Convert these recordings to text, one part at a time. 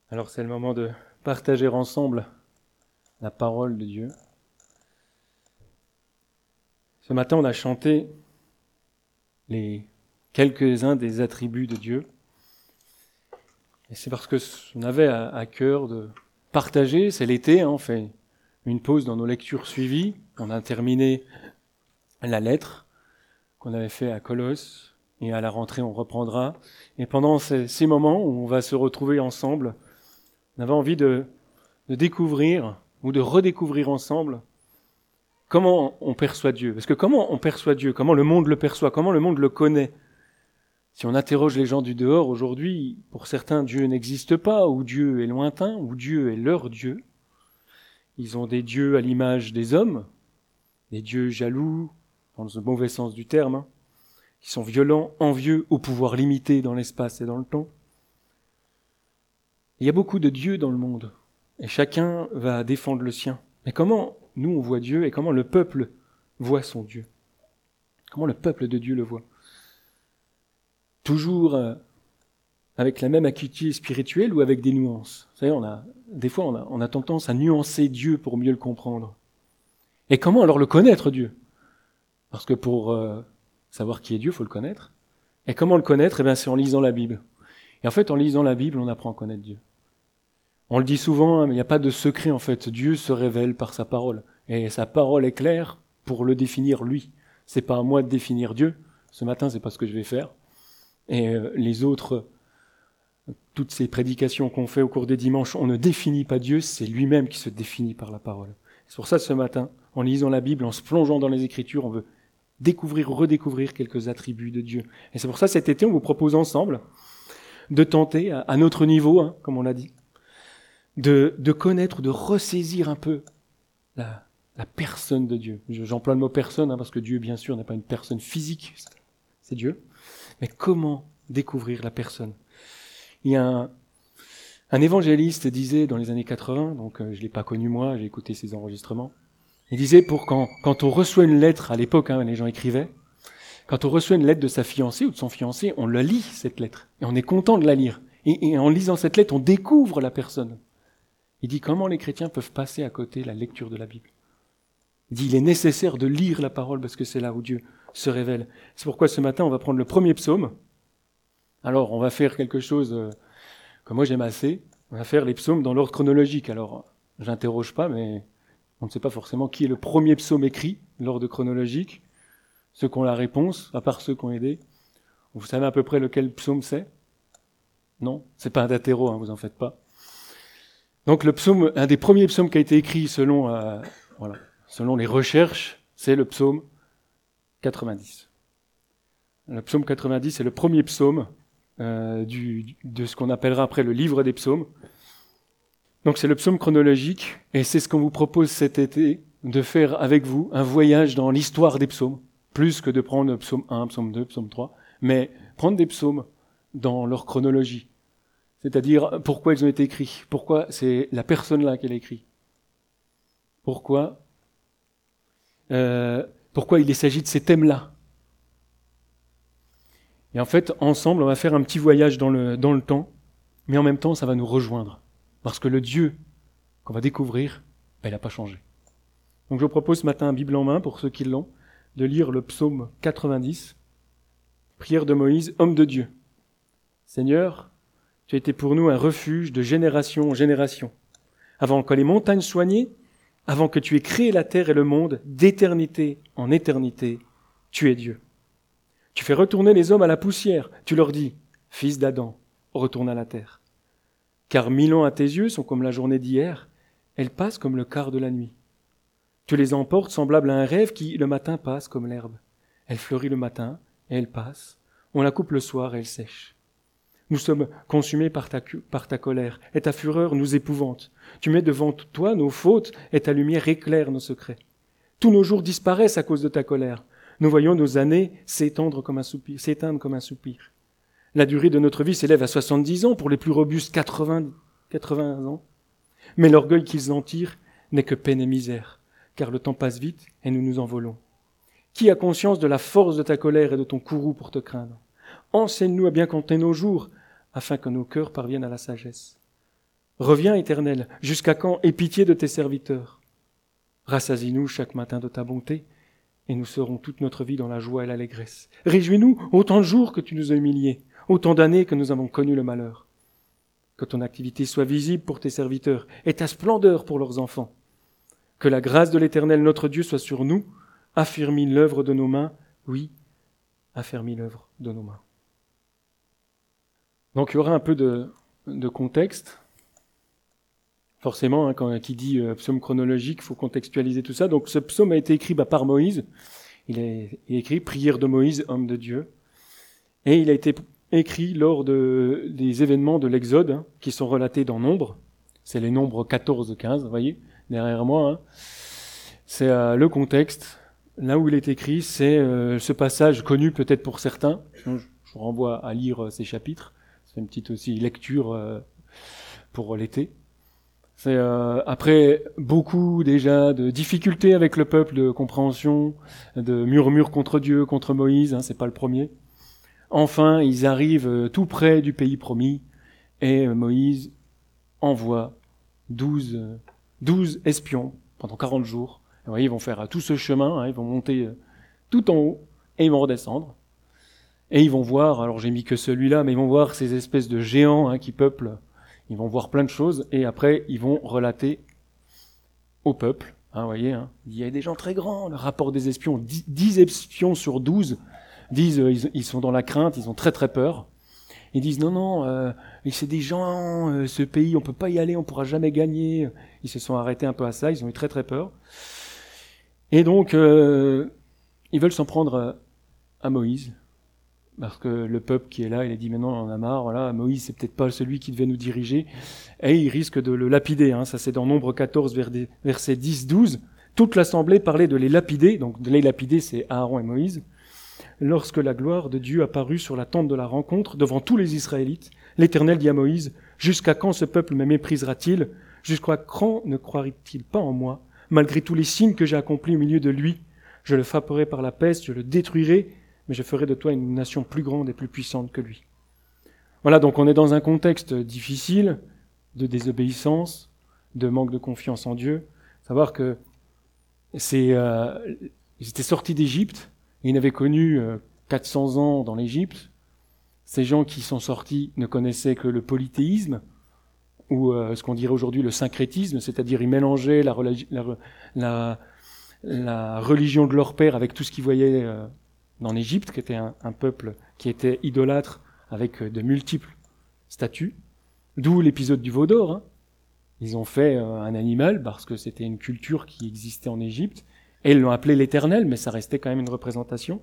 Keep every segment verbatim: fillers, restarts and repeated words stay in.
Alors c'est le moment de partager ensemble la parole de Dieu. Ce matin, on a chanté les quelques-uns des attributs de Dieu. Et c'est parce que on avait à, à cœur de partager, c'est l'été, hein, on fait une pause dans nos lectures suivies. On a terminé la lettre qu'on avait fait à Colosse, et à la rentrée, on reprendra. Et pendant ces, ces moments où on va se retrouver ensemble, on avait envie de, de découvrir ou de redécouvrir ensemble comment on perçoit Dieu. Parce que comment on perçoit Dieu, comment le monde le perçoit, comment le monde le connaît. Si on interroge les gens du dehors aujourd'hui, pour certains, Dieu n'existe pas, ou Dieu est lointain, ou Dieu est leur Dieu. Ils ont des dieux à l'image des hommes, des dieux jaloux, dans le mauvais sens du terme, hein, qui sont violents, envieux, au pouvoir limité dans l'espace et dans le temps. Il y a beaucoup de dieux dans le monde, et chacun va défendre le sien. Mais comment nous on voit Dieu, et comment le peuple voit son Dieu? Comment le peuple de Dieu le voit? Toujours euh, avec la même acuité spirituelle ou avec des nuances? Vous savez, on a, des fois on a, on a tendance à nuancer Dieu pour mieux le comprendre. Et comment alors le connaître, Dieu? Parce que pour euh, savoir qui est Dieu, il faut le connaître. Et comment le connaître? Eh bien, c'est en lisant la Bible. Et en fait, en lisant la Bible, on apprend à connaître Dieu. On le dit souvent, hein, mais il n'y a pas de secret en fait. Dieu se révèle par sa parole. Et sa parole est claire pour le définir lui. C'est pas à moi de définir Dieu. Ce matin, c'est pas ce que je vais faire. Et euh, les autres, toutes ces prédications qu'on fait au cours des dimanches, on ne définit pas Dieu, c'est lui-même qui se définit par la parole. C'est pour ça ce matin, en lisant la Bible, en se plongeant dans les Écritures, on veut découvrir, redécouvrir quelques attributs de Dieu. Et c'est pour ça cet été, on vous propose ensemble de tenter, à, à notre niveau, hein, comme on l'a dit, de, de connaître, de ressaisir un peu la, la personne de Dieu. Je, j'emploie le mot personne, hein, parce que Dieu, bien sûr, n'est pas une personne physique, c'est Dieu. Mais comment découvrir la personne? Il y a un, un évangéliste disait dans les années quatre-vingts, donc euh, je l'ai pas connu moi, j'ai écouté ses enregistrements. Il disait pour quand, quand on reçoit une lettre, à l'époque, hein, les gens écrivaient, quand on reçoit une lettre de sa fiancée ou de son fiancé, on la lit, cette lettre, et on est content de la lire. Et, et en lisant cette lettre, on découvre la personne. Il dit comment les chrétiens peuvent passer à côté de la lecture de la Bible. Il dit il est nécessaire de lire la parole parce que c'est là où Dieu se révèle. C'est pourquoi ce matin, on va prendre le premier psaume. Alors, on va faire quelque chose euh, que moi j'aime assez. On va faire les psaumes dans l'ordre chronologique. Alors, j'interroge pas, mais on ne sait pas forcément qui est le premier psaume écrit, l'ordre chronologique. Ceux qui ont la réponse, à part ceux qui ont aidé. Vous savez à peu près lequel psaume c'est? Non, c'est pas un datéro, hein, vous en faites pas. Donc le psaume, un des premiers psaumes qui a été écrit selon, euh, voilà, selon les recherches, c'est le psaume quatre-vingt-dix. Le psaume quatre-vingt-dix, c'est le premier psaume euh, du, de ce qu'on appellera après le livre des psaumes. Donc c'est le psaume chronologique, et c'est ce qu'on vous propose cet été, de faire avec vous un voyage dans l'histoire des psaumes, plus que de prendre psaume un, psaume deux, psaume trois, mais prendre des psaumes dans leur chronologie. C'est-à-dire pourquoi ils ont été écrits, pourquoi c'est la personne-là qui l'a écrit, pourquoi, euh, pourquoi il s'agit de ces thèmes-là. Et en fait, ensemble, on va faire un petit voyage dans le, dans le temps, mais en même temps, ça va nous rejoindre. Parce que le Dieu qu'on va découvrir, ben, il n'a pas changé. Donc je vous propose ce matin, Bible en main, pour ceux qui l'ont, de lire le psaume quatre-vingt-dix, prière de Moïse, homme de Dieu. Seigneur, tu as été pour nous un refuge de génération en génération. Avant que les montagnes soient nées, avant que tu aies créé la terre et le monde, d'éternité en éternité, tu es Dieu. Tu fais retourner les hommes à la poussière. Tu leur dis, fils d'Adam, retourne à la terre. Car mille ans à tes yeux sont comme la journée d'hier, elles passent comme le quart de la nuit. Tu les emportes semblables à un rêve qui, le matin, passe comme l'herbe. Elle fleurit le matin, et elle passe. On la coupe le soir, et elle sèche. Nous sommes consumés par ta, par ta colère, et ta fureur nous épouvante. Tu mets devant toi nos fautes, et ta lumière éclaire nos secrets. Tous nos jours disparaissent à cause de ta colère. Nous voyons nos années s'étendre comme un soupir, s'éteindre comme un soupir. La durée de notre vie s'élève à soixante-dix ans, pour les plus robustes quatre-vingts, quatre-vingts ans. Mais l'orgueil qu'ils en tirent n'est que peine et misère, car le temps passe vite et nous nous envolons. Qui a conscience de la force de ta colère et de ton courroux pour te craindre? Enseigne-nous à bien compter nos jours, afin que nos cœurs parviennent à la sagesse. Reviens, Éternel, jusqu'à quand aie pitié de tes serviteurs. Rassasie-nous chaque matin de ta bonté, et nous serons toute notre vie dans la joie et l'allégresse. Réjouis-nous autant de jours que tu nous as humiliés, autant d'années que nous avons connu le malheur. Que ton activité soit visible pour tes serviteurs, et ta splendeur pour leurs enfants. Que la grâce de l'Éternel notre Dieu soit sur nous, affermis l'œuvre de nos mains, oui, affermis l'œuvre de nos mains. Donc il y aura un peu de, de contexte. Forcément, hein, quand qui dit euh, psaume chronologique, il faut contextualiser tout ça. Donc ce psaume a été écrit bah, par Moïse. Il est, il est écrit « Prière de Moïse, homme de Dieu ». Et il a été écrit lors de, des événements de l'Exode, hein, qui sont relatés dans Nombres. C'est les Nombres quatorze quinze, vous voyez, derrière moi. Hein. C'est euh, le contexte. Là où il est écrit, c'est euh, ce passage connu peut-être pour certains. Je, je vous renvoie à lire euh, ces chapitres. C'est une petite aussi lecture euh, pour l'été. C'est euh, après beaucoup déjà de difficultés avec le peuple, de compréhension, de murmures contre Dieu, contre Moïse, hein, c'est pas le premier. Enfin, ils arrivent euh, tout près du pays promis, et euh, Moïse envoie douze, euh, douze espions pendant quarante jours. Et vous voyez, ils vont faire euh, tout ce chemin, hein, ils vont monter euh, tout en haut, et ils vont redescendre. Et ils vont voir, alors j'ai mis que celui-là, mais ils vont voir ces espèces de géants hein, qui peuplent. Ils vont voir plein de choses, et après, ils vont relater au peuple. Hein, vous voyez, hein, il y a des gens très grands, le rapport des espions, dix espions sur douze disent, euh, ils, ils sont dans la crainte, ils ont très très peur. Ils disent, non, non, euh, c'est des gens, euh, ce pays, on peut pas y aller, on pourra jamais gagner. Ils se sont arrêtés un peu à ça, ils ont eu très très peur. Et donc, euh, ils veulent s'en prendre à Moïse. Parce que le peuple qui est là, il a dit maintenant on en a marre, voilà, Moïse c'est peut-être pas celui qui devait nous diriger, et il risque de le lapider, hein, ça c'est dans Nombre quatorze, versets dix douze, toute l'assemblée parlait de les lapider, donc de les lapider c'est Aaron et Moïse, lorsque la gloire de Dieu apparut sur la tente de la rencontre devant tous les Israélites, l'Éternel dit à Moïse, jusqu'à quand ce peuple me méprisera-t-il, jusqu'à quand ne croirait-il pas en moi, malgré tous les signes que j'ai accomplis au milieu de lui, je le frapperai par la peste, je le détruirai, mais je ferai de toi une nation plus grande et plus puissante que lui. Voilà, donc on est dans un contexte difficile, de désobéissance, de manque de confiance en Dieu. Savoir que c'est, euh, ils étaient sortis d'Égypte, et ils avaient connu euh, quatre cents ans dans l'Égypte. Ces gens qui sont sortis ne connaissaient que le polythéisme, ou euh, ce qu'on dirait aujourd'hui le syncrétisme, c'est-à-dire ils mélangeaient la, religi- la, la, la religion de leur père avec tout ce qu'ils voyaient euh, en Égypte, qui était un, un peuple qui était idolâtre avec de multiples statues, d'où l'épisode du veau d'or. Hein. Ils ont fait euh, un animal parce que c'était une culture qui existait en Égypte, et ils l'ont appelé l'Éternel, mais ça restait quand même une représentation.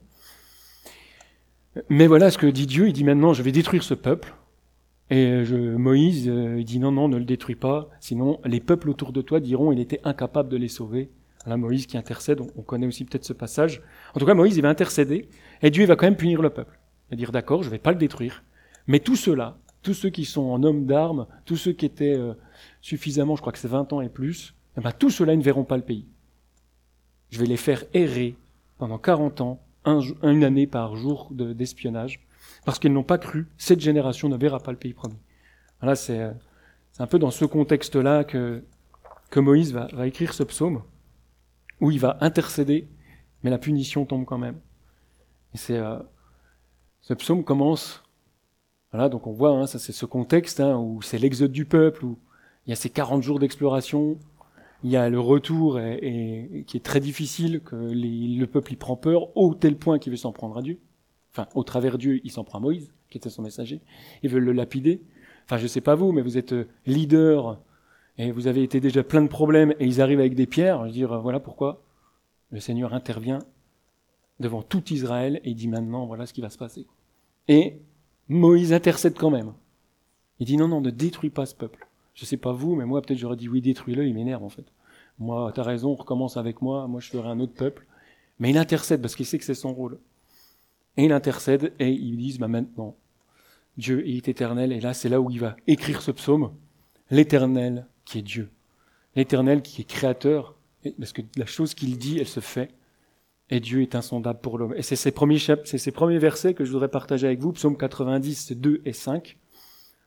Mais voilà ce que dit Dieu, il dit maintenant je vais détruire ce peuple, et je, Moïse euh, il dit non, non, ne le détruis pas, sinon les peuples autour de toi diront il était incapable de les sauver. Là, Moïse qui intercède, on connaît aussi peut-être ce passage. En tout cas, Moïse, il va intercéder, et Dieu il va quand même punir le peuple. Il va dire, d'accord, je vais pas le détruire, mais tous ceux-là, tous ceux qui sont en hommes d'armes, tous ceux qui étaient euh, suffisamment, je crois que c'est vingt ans et plus, eh ben, tous ceux-là, ils ne verront pas le pays. Je vais les faire errer pendant quarante ans, un, une année par jour de, d'espionnage, parce qu'ils n'ont pas cru, cette génération ne verra pas le pays promis. Voilà, c'est, c'est un peu dans ce contexte-là que, que Moïse va, va écrire ce psaume, où il va intercéder, mais la punition tombe quand même. Et c'est, euh, ce psaume commence, voilà, donc on voit, hein, ça c'est ce contexte hein, où c'est l'exode du peuple, où il y a ces quarante jours d'exploration, il y a le retour et, et, qui est très difficile, que les, le peuple y prend peur, au tel point qu'il veut s'en prendre à Dieu. Enfin, au travers Dieu, il s'en prend à Moïse, qui était son messager. Ils veulent le lapider. Enfin, je sais pas vous, mais vous êtes leader, et vous avez été déjà plein de problèmes, et ils arrivent avec des pierres. Je veux dire, voilà pourquoi le Seigneur intervient devant tout Israël, et il dit maintenant, voilà ce qui va se passer. Et Moïse intercède quand même. Il dit non, non, ne détruis pas ce peuple. Je sais pas vous, mais moi peut-être j'aurais dit oui, détruis-le, il m'énerve en fait. Moi, t'as raison, recommence avec moi, moi je ferai un autre peuple. Mais il intercède parce qu'il sait que c'est son rôle. Et il intercède, et ils disent, bah maintenant, Dieu est éternel, et là c'est là où il va écrire ce psaume, l'Éternel qui est Dieu, l'Éternel qui est créateur, parce que la chose qu'il dit, elle se fait, et Dieu est insondable pour l'homme. Et c'est ces premiers, chap- c'est ces premiers versets que je voudrais partager avec vous, psaume quatre-vingt-dix, deux et cinq,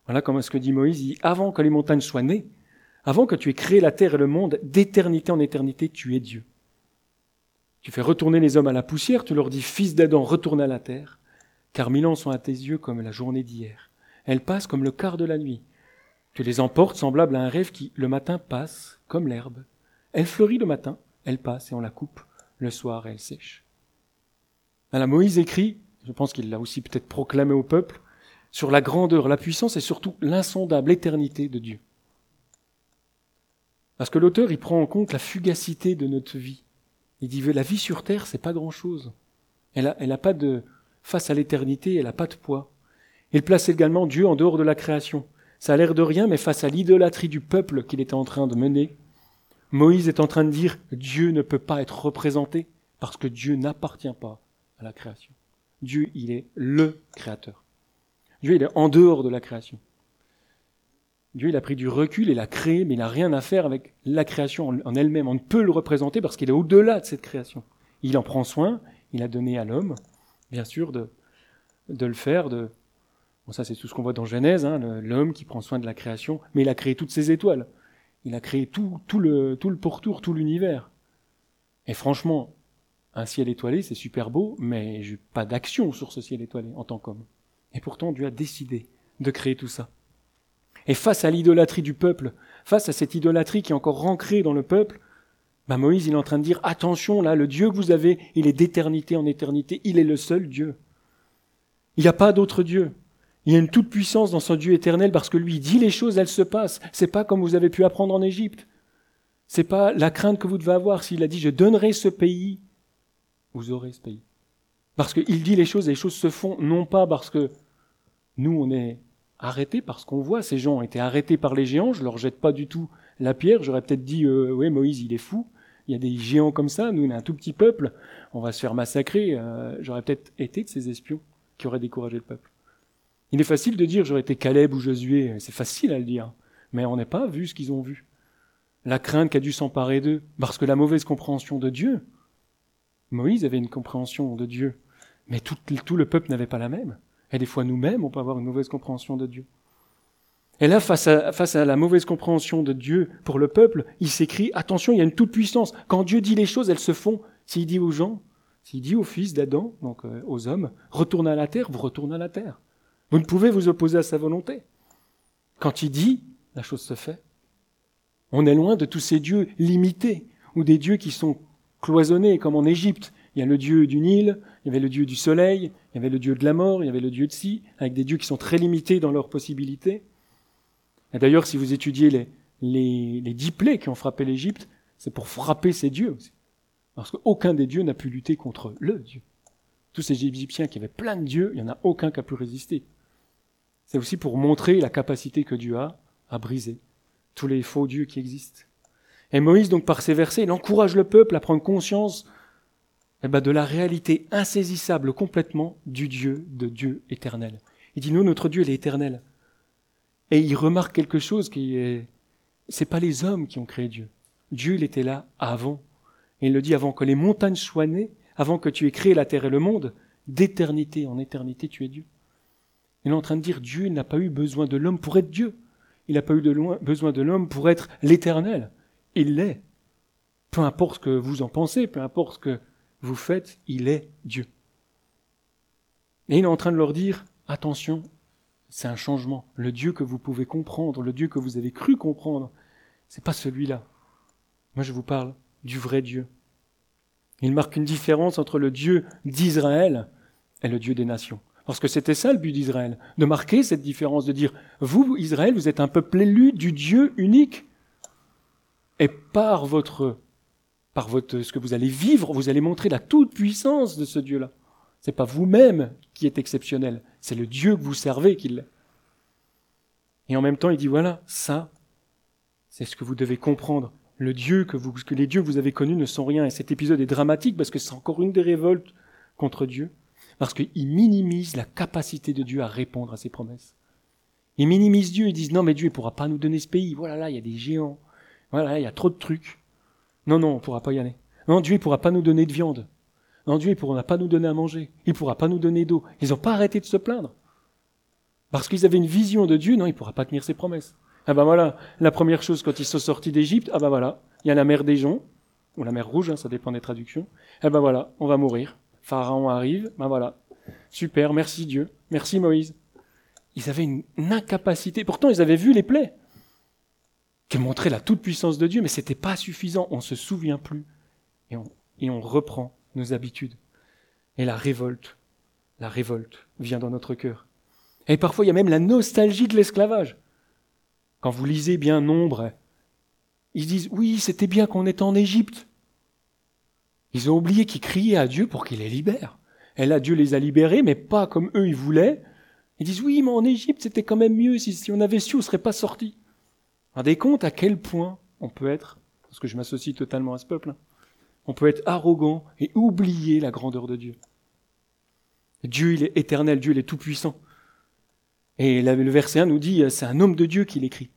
Voilà comment ce que dit Moïse, il dit, avant que les montagnes soient nées, avant que tu aies créé la terre et le monde, d'éternité en éternité, tu es Dieu. Tu fais retourner les hommes à la poussière, tu leur dis, fils d'Adam, retourne à la terre, car mille ans sont à tes yeux comme la journée d'hier. Elles passent comme le quart de la nuit. Tu les emportes semblables à un rêve qui, le matin, passe comme l'herbe. Elle fleurit le matin, elle passe et on la coupe. Le soir, elle sèche. Alors Moïse écrit, je pense qu'il l'a aussi peut-être proclamé au peuple, sur la grandeur, la puissance et surtout l'insondable éternité de Dieu. Parce que l'auteur, il prend en compte la fugacité de notre vie. Il dit, la vie sur terre, c'est pas grand-chose. Elle a, elle a pas de, face à l'éternité, elle a pas de poids. Il place également Dieu en dehors de la création. Ça a l'air de rien, mais face à l'idolâtrie du peuple qu'il était en train de mener, Moïse est en train de dire, Dieu ne peut pas être représenté parce que Dieu n'appartient pas à la création. Dieu, il est le créateur. Dieu, il est en dehors de la création. Dieu, il a pris du recul, il a créé, mais il n'a rien à faire avec la création en elle-même. On ne peut le représenter parce qu'il est au-delà de cette création. Il en prend soin, il a donné à l'homme, bien sûr, de, de le faire. De... Bon, ça, c'est tout ce qu'on voit dans Genèse, hein, l'homme qui prend soin de la création, mais il a créé toutes ces étoiles. Il a créé tout, tout, le, tout le pourtour, tout l'univers. Et franchement, un ciel étoilé, c'est super beau, mais je n'ai pas d'action sur ce ciel étoilé en tant qu'homme. Et pourtant, Dieu a décidé de créer tout ça. Et face à l'idolâtrie du peuple, face à cette idolâtrie qui est encore ancrée dans le peuple, bah Moïse il est en train de dire, attention là, le Dieu que vous avez, il est d'éternité en éternité, il est le seul Dieu. Il n'y a pas d'autre Dieu. Il y a une toute puissance dans son Dieu éternel parce que lui il dit les choses, elles se passent. C'est pas comme vous avez pu apprendre en Égypte. C'est pas la crainte que vous devez avoir s'il a dit, je donnerai ce pays, vous aurez ce pays. Parce qu'il dit les choses, et les choses se font, non pas parce que nous on est arrêtés par ce qu'on voit. Ces gens ont été arrêtés par les géants, je leur jette pas du tout la pierre, j'aurais peut-être dit, euh, oui, Moïse, il est fou, il y a des géants comme ça, nous, on est un tout petit peuple, on va se faire massacrer, euh, j'aurais peut-être été de ces espions qui auraient découragé le peuple. Il est facile de dire, j'aurais été Caleb ou Josué, c'est facile à le dire, mais on n'a pas vu ce qu'ils ont vu. La crainte qui a dû s'emparer d'eux, parce que la mauvaise compréhension de Dieu, Moïse avait une compréhension de Dieu, mais tout, tout le peuple n'avait pas la même. Et des fois, nous-mêmes, on peut avoir une mauvaise compréhension de Dieu. Et là, face à, face à la mauvaise compréhension de Dieu pour le peuple, il s'écrit, attention, il y a une toute-puissance. Quand Dieu dit les choses, elles se font. S'il dit aux gens, s'il dit aux fils d'Adam, donc euh, aux hommes, retournez à la terre, vous retournez à la terre. Vous ne pouvez vous opposer à sa volonté. Quand il dit, la chose se fait. On est loin de tous ces dieux limités, ou des dieux qui sont cloisonnés, comme en Égypte. Il y a le dieu du Nil, il y avait le dieu du soleil, il y avait le dieu de la mort, il y avait le dieu de ci, avec des dieux qui sont très limités dans leurs possibilités. Et d'ailleurs, si vous étudiez les, les, les dix plaies qui ont frappé l'Égypte, c'est pour frapper ces dieux aussi. Parce qu'aucun des dieux n'a pu lutter contre le Dieu. Tous ces Égyptiens qui avaient plein de dieux, il n'y en a aucun qui a pu résister. C'est aussi pour montrer la capacité que Dieu a à briser tous les faux dieux qui existent. Et Moïse, donc, par ces versets, il encourage le peuple à prendre conscience eh ben, de la réalité insaisissable complètement du Dieu, de Dieu éternel. Il dit, nous, notre Dieu, il est éternel. Et il remarque quelque chose qui est, c'est pas les hommes qui ont créé Dieu. Dieu, il était là avant. Et il le dit, avant que les montagnes soient nées, avant que tu aies créé la terre et le monde, d'éternité en éternité, tu es Dieu. Il est en train de dire, Dieu n'a pas eu besoin de l'homme pour être Dieu. Il n'a pas eu de loin, besoin de l'homme pour être l'éternel. Il l'est. Peu importe ce que vous en pensez, peu importe ce que vous faites, il est Dieu. Et il est en train de leur dire, attention, c'est un changement. Le Dieu que vous pouvez comprendre, le Dieu que vous avez cru comprendre, c'est pas celui-là. Moi, je vous parle du vrai Dieu. Il marque une différence entre le Dieu d'Israël et le Dieu des nations. Parce que c'était ça le but d'Israël, de marquer cette différence, de dire, vous, Israël, vous êtes un peuple élu du Dieu unique. Et par votre, par votre, ce que vous allez vivre, vous allez montrer la toute-puissance de ce Dieu-là. C'est pas vous-même qui êtes exceptionnel, c'est le Dieu que vous servez qui l'est. Et en même temps, il dit, voilà, ça, c'est ce que vous devez comprendre. Le Dieu que, vous, que les dieux que vous avez connus ne sont rien. Et cet épisode est dramatique parce que c'est encore une des révoltes contre Dieu. Parce qu'il minimise la capacité de Dieu à répondre à ses promesses. Ils minimisent Dieu, ils disent, non mais Dieu ne pourra pas nous donner ce pays. Voilà, là, il y a des géants. Voilà, il y a trop de trucs. Non, non, on ne pourra pas y aller. Non, Dieu ne pourra pas nous donner de viande. Non, Dieu ne pourra pas nous donner à manger. Il ne pourra pas nous donner d'eau. Ils n'ont pas arrêté de se plaindre. Parce qu'ils avaient une vision de Dieu, non, il ne pourra pas tenir ses promesses. Ah ben voilà, la première chose quand ils sont sortis d'Égypte, ah ben voilà, il y a la mer des joncs, ou la mer rouge, hein, ça dépend des traductions. Ah ben voilà, on va mourir. Pharaon arrive, ben voilà. Super, merci Dieu, merci Moïse. Ils avaient une, une incapacité, pourtant ils avaient vu les plaies, qui montraient la toute-puissance de Dieu, mais c'était pas suffisant, on se souvient plus. Et on, et on reprend nos habitudes. Et la révolte, la révolte vient dans notre cœur. Et parfois il y a même la nostalgie de l'esclavage. Quand vous lisez bien Nombre, ils disent, oui, c'était bien qu'on était en Égypte. Ils ont oublié qu'ils criaient à Dieu pour qu'il les libère. Et là, Dieu les a libérés, mais pas comme eux ils voulaient. Ils disent, oui, mais en Égypte, c'était quand même mieux. Si, si on avait su, on ne serait pas sortis. Vous vous rendez compte à quel point on peut être, parce que je m'associe totalement à ce peuple, hein, on peut être arrogant et oublier la grandeur de Dieu. Dieu, il est éternel, Dieu, il est tout-puissant. Et le verset un nous dit, c'est un homme de Dieu qui l'écrit.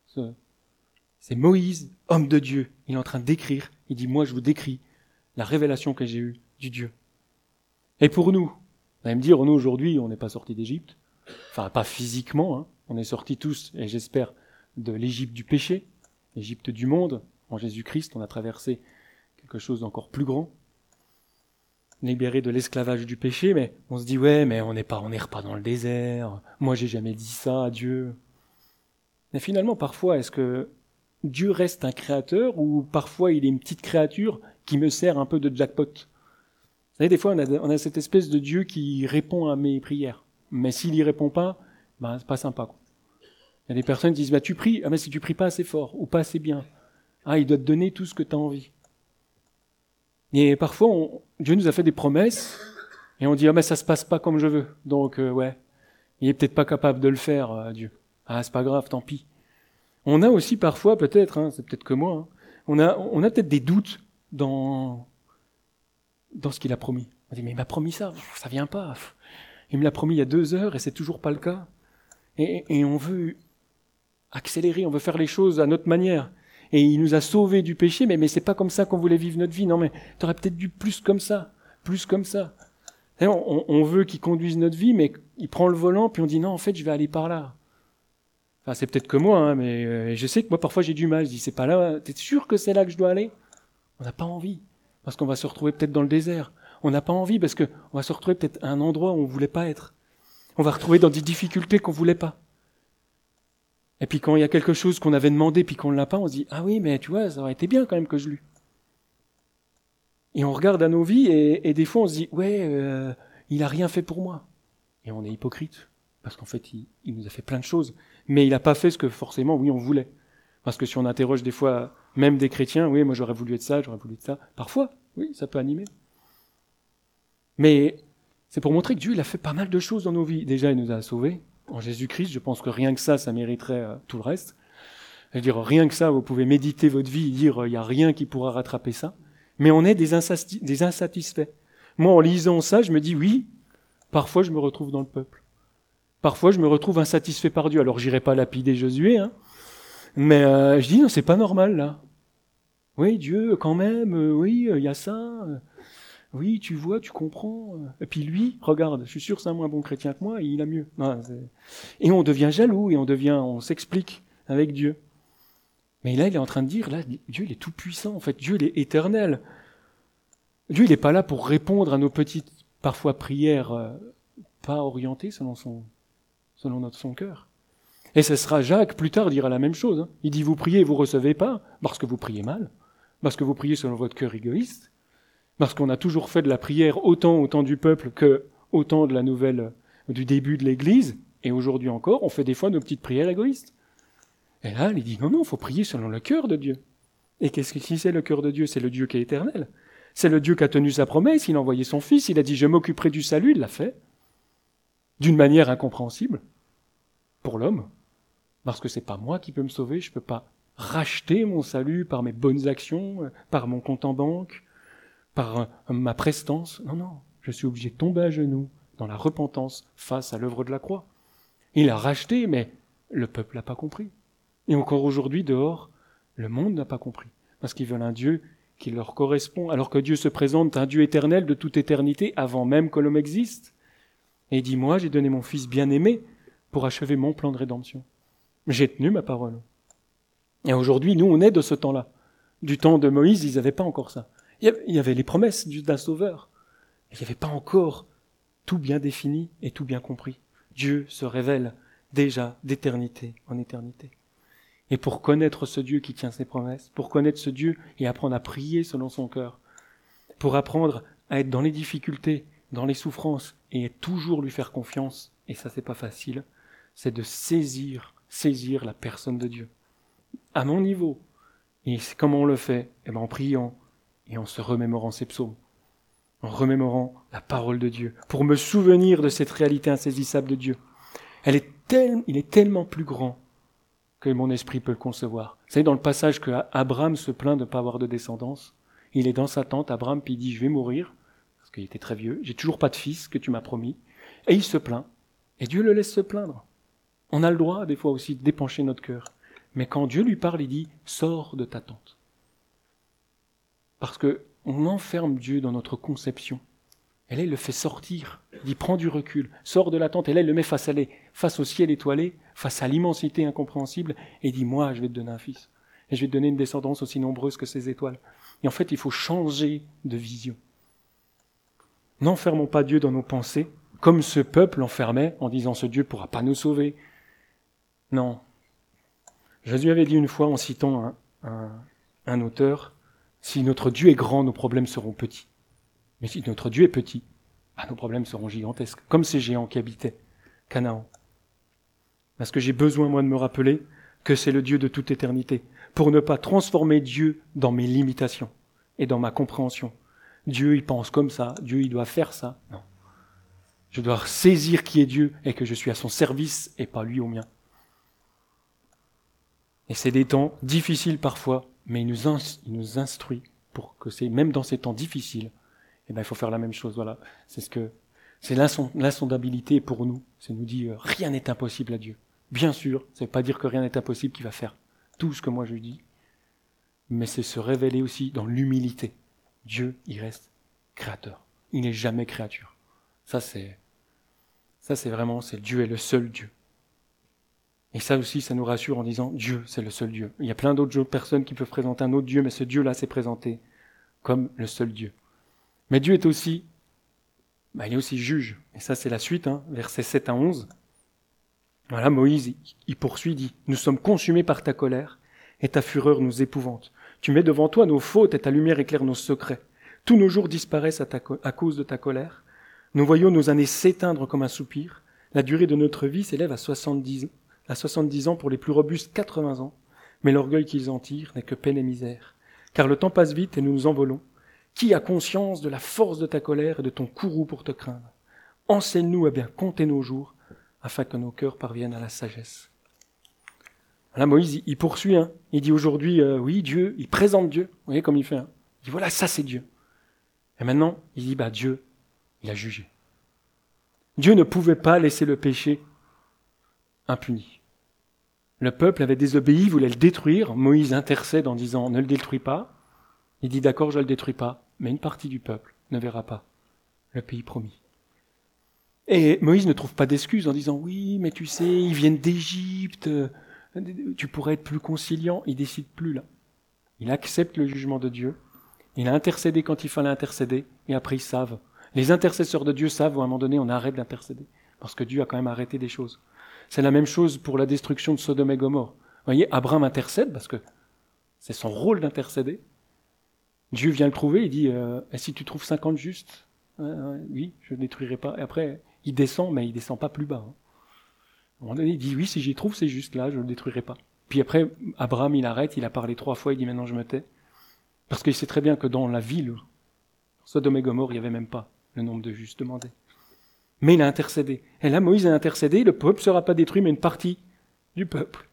C'est Moïse, homme de Dieu. Il est en train d'écrire. Il dit, moi, je vous décris la révélation que j'ai eue du Dieu. Et pour nous, vous allez me dire, nous, aujourd'hui, on n'est pas sortis d'Égypte. Enfin, pas physiquement, hein. On est sortis tous, et j'espère, de l'Égypte du péché, l'Égypte du monde. En Jésus-Christ, on a traversé quelque chose d'encore plus grand. Libéré de l'esclavage du péché, mais on se dit, ouais, mais on n'est pas, on n'erre pas dans le désert. Moi, j'ai jamais dit ça à Dieu. Mais finalement, parfois, est-ce que Dieu reste un créateur ou parfois il est une petite créature qui me sert un peu de jackpot? Vous savez, des fois, on a, on a cette espèce de Dieu qui répond à mes prières. Mais s'il y répond pas, ben, c'est pas sympa, quoi. Il y a des personnes qui disent, bah, tu pries, ah, mais si tu pries pas assez fort ou pas assez bien, ah, il doit te donner tout ce que tu as envie. Et parfois, on, Dieu nous a fait des promesses et on dit, ah, mais ça se passe pas comme je veux. Donc, euh, ouais, il est peut-être pas capable de le faire, euh, Dieu. Ah, c'est pas grave, tant pis. On a aussi parfois, peut-être, hein, c'est peut-être que moi, hein, on a, on a peut-être des doutes dans, dans ce qu'il a promis. On dit, mais il m'a promis ça, ça vient pas. Il me l'a promis il y a deux heures et c'est toujours pas le cas. Et, et on veut accélérer, on veut faire les choses à notre manière. Et il nous a sauvés du péché, mais, mais c'est pas comme ça qu'on voulait vivre notre vie. Non, mais t'aurais peut-être dû plus comme ça, plus comme ça. On, on veut qu'il conduise notre vie, mais il prend le volant, puis on dit, non, en fait, je vais aller par là. Enfin, c'est peut-être que moi, hein, mais euh, je sais que moi, parfois, j'ai du mal. Je dis, c'est pas là, t'es sûr que c'est là que je dois aller? On n'a pas envie, parce qu'on va se retrouver peut-être dans le désert. On n'a pas envie, parce qu'on va se retrouver peut-être à un endroit où on voulait pas être. On va retrouver dans des difficultés qu'on voulait pas. Et puis quand il y a quelque chose qu'on avait demandé, puis qu'on ne l'a pas, on se dit, ah oui, mais tu vois, ça aurait été bien quand même que je l'eus. Et on regarde à nos vies, et, et des fois, on se dit, ouais, euh, il a rien fait pour moi. Et on est hypocrite, parce qu'en fait, il, il nous a fait plein de choses. Mais il n'a pas fait ce que forcément, oui, on voulait. Parce que si on interroge des fois, même des chrétiens, oui, moi j'aurais voulu être ça, j'aurais voulu être ça. Parfois, oui, ça peut animer. Mais c'est pour montrer que Dieu, il a fait pas mal de choses dans nos vies. Déjà, il nous a sauvés. En Jésus-Christ, je pense que rien que ça, ça mériterait euh, tout le reste. Je veux dire, rien que ça, vous pouvez méditer votre vie et dire, il euh, n'y a rien qui pourra rattraper ça. Mais on est des, insati- des insatisfaits. Moi, en lisant ça, je me dis, oui, parfois je me retrouve dans le peuple. Parfois, je me retrouve insatisfait par Dieu. Alors, j'irai pas lapider Josué, hein. Mais euh, je dis, non, c'est pas normal, là. Oui, Dieu, quand même, euh, oui, il euh, y a ça. Euh, oui, tu vois, tu comprends. Et puis lui, regarde, je suis sûr que c'est un moins bon chrétien que moi, et il a mieux. Non, et on devient jaloux, et on devient, on s'explique avec Dieu. Mais là, il est en train de dire, là, Dieu, il est tout puissant, en fait. Dieu, il est éternel. Dieu, il n'est pas là pour répondre à nos petites, parfois, prières euh, pas orientées selon son, selon notre son cœur. Et ce sera Jacques, plus tard, dira la même chose. Hein. Il dit, vous priez et vous recevez pas, parce que vous priez mal, parce que vous priez selon votre cœur égoïste, parce qu'on a toujours fait de la prière autant au temps du peuple que au temps de la nouvelle, du début de l'Église, et aujourd'hui encore, on fait des fois nos petites prières égoïstes. Et là, il dit, non, non, il faut prier selon le cœur de Dieu. Et qu'est-ce que si c'est le cœur de Dieu? C'est le Dieu qui est éternel. C'est le Dieu qui a tenu sa promesse, il a envoyé son Fils, il a dit, je m'occuperai du salut, il l'a fait, d'une manière incompréhensible, pour l'homme, parce que c'est pas moi qui peux me sauver, je peux pas racheter mon salut par mes bonnes actions, par mon compte en banque, par ma prestance. Non, non, je suis obligé de tomber à genoux dans la repentance face à l'œuvre de la croix. Il a racheté, mais le peuple n'a pas compris. Et encore aujourd'hui, dehors, le monde n'a pas compris. Parce qu'ils veulent un Dieu qui leur correspond, alors que Dieu se présente un Dieu éternel de toute éternité, avant même que l'homme existe. Et il dit, moi, j'ai donné mon Fils bien-aimé pour achever mon plan de rédemption. J'ai tenu ma parole. Et aujourd'hui, nous, on est de ce temps-là. Du temps de Moïse, ils n'avaient pas encore ça. Il y avait les promesses d'un sauveur. Il n'y avait pas encore tout bien défini et tout bien compris. Dieu se révèle déjà d'éternité en éternité. Et pour connaître ce Dieu qui tient ses promesses, pour connaître ce Dieu et apprendre à prier selon son cœur, pour apprendre à être dans les difficultés, dans les souffrances et toujours lui faire confiance, et ça c'est pas facile, c'est de saisir, saisir la personne de Dieu. À mon niveau. Et c'est comment on le fait? Eh ben en priant et en se remémorant ses psaumes, en remémorant la parole de Dieu, pour me souvenir de cette réalité insaisissable de Dieu. Elle est tel, il est tellement plus grand que mon esprit peut le concevoir. Vous savez, dans le passage que Abraham se plaint de ne pas avoir de descendance, il est dans sa tente, Abraham, puis il dit « Je vais mourir », parce qu'il était très vieux, « J'ai toujours pas de fils que tu m'as promis ». Et il se plaint. Et Dieu le laisse se plaindre. On a le droit, des fois aussi, d'épancher notre cœur. Mais quand Dieu lui parle, il dit « Sors de ta tente ». Parce que on enferme Dieu dans notre conception. Et là, il le fait sortir. Il dit « Prends du recul, sors de la tente ». Et là, il le met face, à les, face au ciel étoilé, face à l'immensité incompréhensible, et il dit « Moi, je vais te donner un fils. Et je vais te donner une descendance aussi nombreuse que ces étoiles. » Et en fait, il faut changer de vision. N'enfermons pas Dieu dans nos pensées, comme ce peuple l'enfermait en disant « Ce Dieu ne pourra pas nous sauver ». Non. Jésus avait dit une fois, en citant un, un, un auteur, « Si notre Dieu est grand, nos problèmes seront petits. Mais si notre Dieu est petit, bah, nos problèmes seront gigantesques, comme ces géants qui habitaient Canaan. » Parce que j'ai besoin, moi, de me rappeler que c'est le Dieu de toute éternité, pour ne pas transformer Dieu dans mes limitations et dans ma compréhension. Dieu, il pense comme ça, Dieu, il doit faire ça. Non. Je dois saisir qui est Dieu et que je suis à son service et pas lui au mien. Et c'est des temps difficiles parfois, mais il nous, ins- il nous instruit pour que c'est, même dans ces temps difficiles, eh ben, il faut faire la même chose. Voilà. C'est ce que, c'est l'inson- l'insondabilité pour nous. C'est nous dire, rien n'est impossible à Dieu. Bien sûr, ça ne veut pas dire que rien n'est impossible qu'il va faire tout ce que moi je lui dis, mais c'est se révéler aussi dans l'humilité. Dieu, il reste créateur. Il n'est jamais créature. Ça, c'est, ça, c'est vraiment, c'est Dieu est le seul Dieu. Et ça aussi, ça nous rassure en disant, Dieu, c'est le seul Dieu. Il y a plein d'autres personnes qui peuvent présenter un autre Dieu, mais ce Dieu-là s'est présenté comme le seul Dieu. Mais Dieu est aussi, bah, il est aussi juge. Et ça, c'est la suite, hein, versets sept à onze. Voilà, Moïse, il poursuit, dit, « Nous sommes consumés par ta colère, et ta fureur nous épouvante. Tu mets devant toi nos fautes, et ta lumière éclaire nos secrets. Tous nos jours disparaissent à, ta, à cause de ta colère. Nous voyons nos années s'éteindre comme un soupir. La durée de notre vie s'élève à soixante-dix, à soixante-dix ans pour les plus robustes, quatre-vingts ans. Mais l'orgueil qu'ils en tirent n'est que peine et misère. Car le temps passe vite et nous nous envolons. Qui a conscience de la force de ta colère et de ton courroux pour te craindre? Enseigne-nous à bien compter nos jours, afin que nos cœurs parviennent à la sagesse. » Là, Moïse, il poursuit. Hein. Il dit aujourd'hui, euh, oui, Dieu, il présente Dieu. Vous voyez comme il fait. Hein. Il dit, voilà, ça c'est Dieu. Et maintenant, il dit, bah Dieu, il a jugé. Dieu ne pouvait pas laisser le péché impuni. Le peuple avait désobéi, voulait le détruire. Moïse intercède en disant, ne le détruis pas. Il dit, d'accord, je ne le détruis pas, mais une partie du peuple ne verra pas le pays promis. Et Moïse ne trouve pas d'excuses en disant, oui, mais tu sais, ils viennent d'Égypte, tu pourrais être plus conciliant. Il décide plus là. Il accepte le jugement de Dieu. Il a intercédé quand il fallait intercéder, et après ils savent. Les intercesseurs de Dieu savent, à un moment donné, on arrête d'intercéder, parce que Dieu a quand même arrêté des choses. C'est la même chose pour la destruction de Sodome et Gomorrhe. Vous voyez, Abraham intercède, parce que c'est son rôle d'intercéder. Dieu vient le trouver, il dit, euh, « Si tu trouves cinquante justes, euh, oui, je ne détruirai pas. » Et après, il descend, mais il descend pas plus bas. Hein. À un moment donné, il dit, « Oui, si j'y trouve, c'est juste là, je ne le détruirai pas. » Puis après, Abraham, il arrête, il a parlé trois fois, il dit, « Maintenant, je me tais. » Parce qu'il sait très bien que dans la ville, Sodome et Gomorrhe, il n'y avait même pas le nombre de justes demandés. Mais il a intercédé. Et là, Moïse a intercédé, le peuple ne sera pas détruit, mais une partie du peuple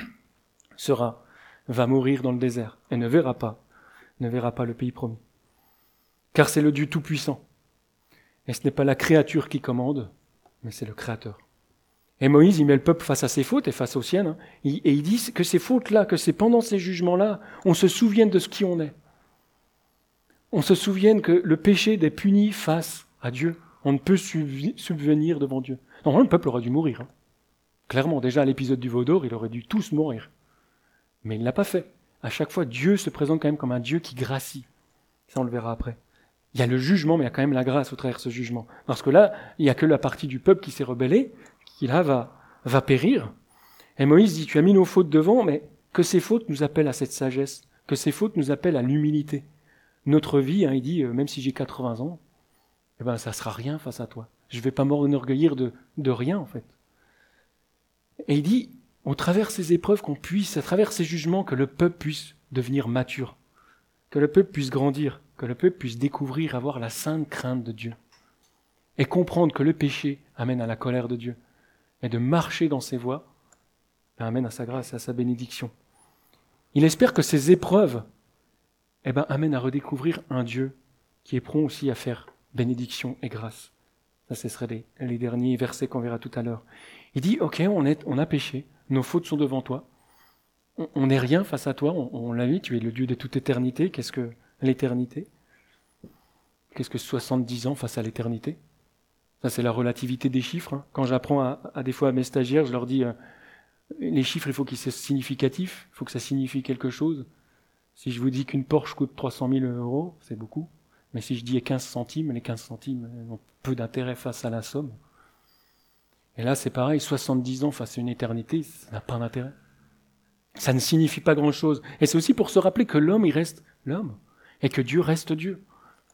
sera, va mourir dans le désert et ne verra pas, ne verra pas le pays promis. Car c'est le Dieu tout-puissant. Et ce n'est pas la créature qui commande, mais c'est le Créateur. Et Moïse, il met le peuple face à ses fautes et face aux siennes, hein, et il dit que ces fautes-là, que c'est pendant ces jugements-là, on se souvienne de ce qui on est. On se souvienne que le péché est puni face à Dieu. On ne peut subvenir devant Dieu. Normalement, le peuple aurait dû mourir. Hein. Clairement, déjà à l'épisode du veau d'or, il aurait dû tous mourir. Mais il ne l'a pas fait. À chaque fois, Dieu se présente quand même comme un Dieu qui gracie. Ça, on le verra après. Il y a le jugement, mais il y a quand même la grâce au travers de ce jugement. Parce que là, il n'y a que la partie du peuple qui s'est rebellée, qui là va, va périr. Et Moïse dit, tu as mis nos fautes devant, mais que ces fautes nous appellent à cette sagesse, que ces fautes nous appellent à l'humilité. Notre vie, hein, il dit, euh, même si j'ai quatre-vingts ans, eh ben, ça sera rien face à toi. Je ne vais pas m'enorgueillir de, de rien, en fait. Et il dit, au travers ces épreuves, qu'on puisse, à travers ces jugements, que le peuple puisse devenir mature, que le peuple puisse grandir, que le peuple puisse découvrir, avoir la sainte crainte de Dieu, et comprendre que le péché amène à la colère de Dieu, et de marcher dans ses voies, amène à sa grâce et à sa bénédiction. Il espère que ces épreuves eh ben, amènent à redécouvrir un Dieu qui est prompt aussi à faire bénédiction et grâce. Ça, ce seraient les, les derniers versets qu'on verra tout à l'heure. Il dit, ok, on, est, on a péché, nos fautes sont devant toi, on n'est rien face à toi, on, on l'a vu, tu es le Dieu de toute éternité. Qu'est-ce que l'éternité? Qu'est-ce que soixante-dix ans face à l'éternité? Ça, c'est la relativité des chiffres. Hein. Quand j'apprends à, à des fois à mes stagiaires, je leur dis, euh, les chiffres, il faut qu'ils soient significatifs, il faut que ça signifie quelque chose. Si je vous dis qu'une Porsche coûte trois cent mille euros, c'est beaucoup. Mais si je dis quinze centimes, les quinze centimes ont peu d'intérêt face à la somme. Et là, c'est pareil, soixante-dix ans face à une éternité, ça n'a pas d'intérêt. Ça ne signifie pas grand-chose. Et c'est aussi pour se rappeler que l'homme, il reste l'homme, et que Dieu reste Dieu.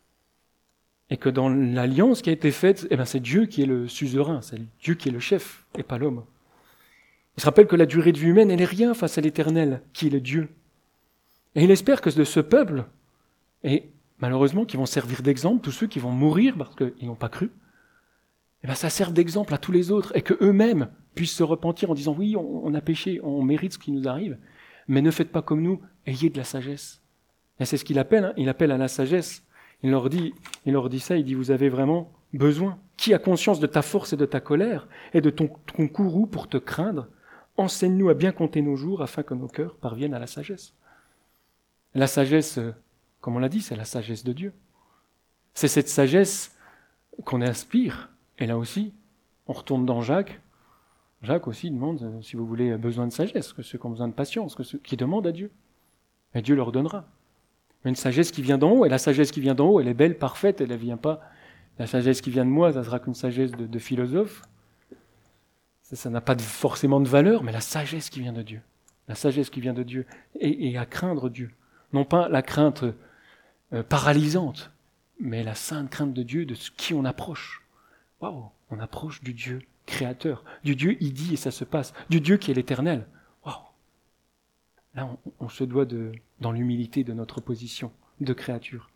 Et que dans l'alliance qui a été faite, eh ben c'est Dieu qui est le suzerain, c'est Dieu qui est le chef, et pas l'homme. Il se rappelle que la durée de vie humaine, elle n'est rien face à l'Éternel, qui est le Dieu. Et il espère que de ce peuple, et malheureusement, qui vont servir d'exemple, tous ceux qui vont mourir parce qu'ils n'ont pas cru, eh ben ça sert d'exemple à tous les autres, et qu'eux-mêmes puissent se repentir en disant, oui, on, on a péché, on mérite ce qui nous arrive, mais ne faites pas comme nous, ayez de la sagesse. Et c'est ce qu'il appelle, hein, il appelle à la sagesse. Il leur dit, il leur dit ça, il dit, vous avez vraiment besoin. Qui a conscience de ta force et de ta colère, et de ton, ton courroux pour te craindre, enseigne-nous à bien compter nos jours, afin que nos cœurs parviennent à la sagesse. La sagesse, comme on l'a dit, c'est la sagesse de Dieu. C'est cette sagesse qu'on inspire. Et là aussi, on retourne dans Jacques. Jacques aussi demande, si vous voulez, besoin de sagesse, que ceux qui ont besoin de patience, que ceux qui demandent à Dieu. Et Dieu leur donnera. Une sagesse qui vient d'en haut, et la sagesse qui vient d'en haut, elle est belle, parfaite, elle ne vient pas. La sagesse qui vient de moi, ça sera qu'une sagesse de, de philosophe. Ça, ça n'a pas de, forcément de valeur, mais la sagesse qui vient de Dieu. La sagesse qui vient de Dieu. Et, et à craindre Dieu. Non pas la crainte euh, paralysante, mais la sainte crainte de Dieu, de ce qui on approche. Waouh, on approche du Dieu créateur, du Dieu il dit et ça se passe, du Dieu qui est l'éternel. Waouh. Là, on, on se doit de, dans l'humilité de notre position de créature.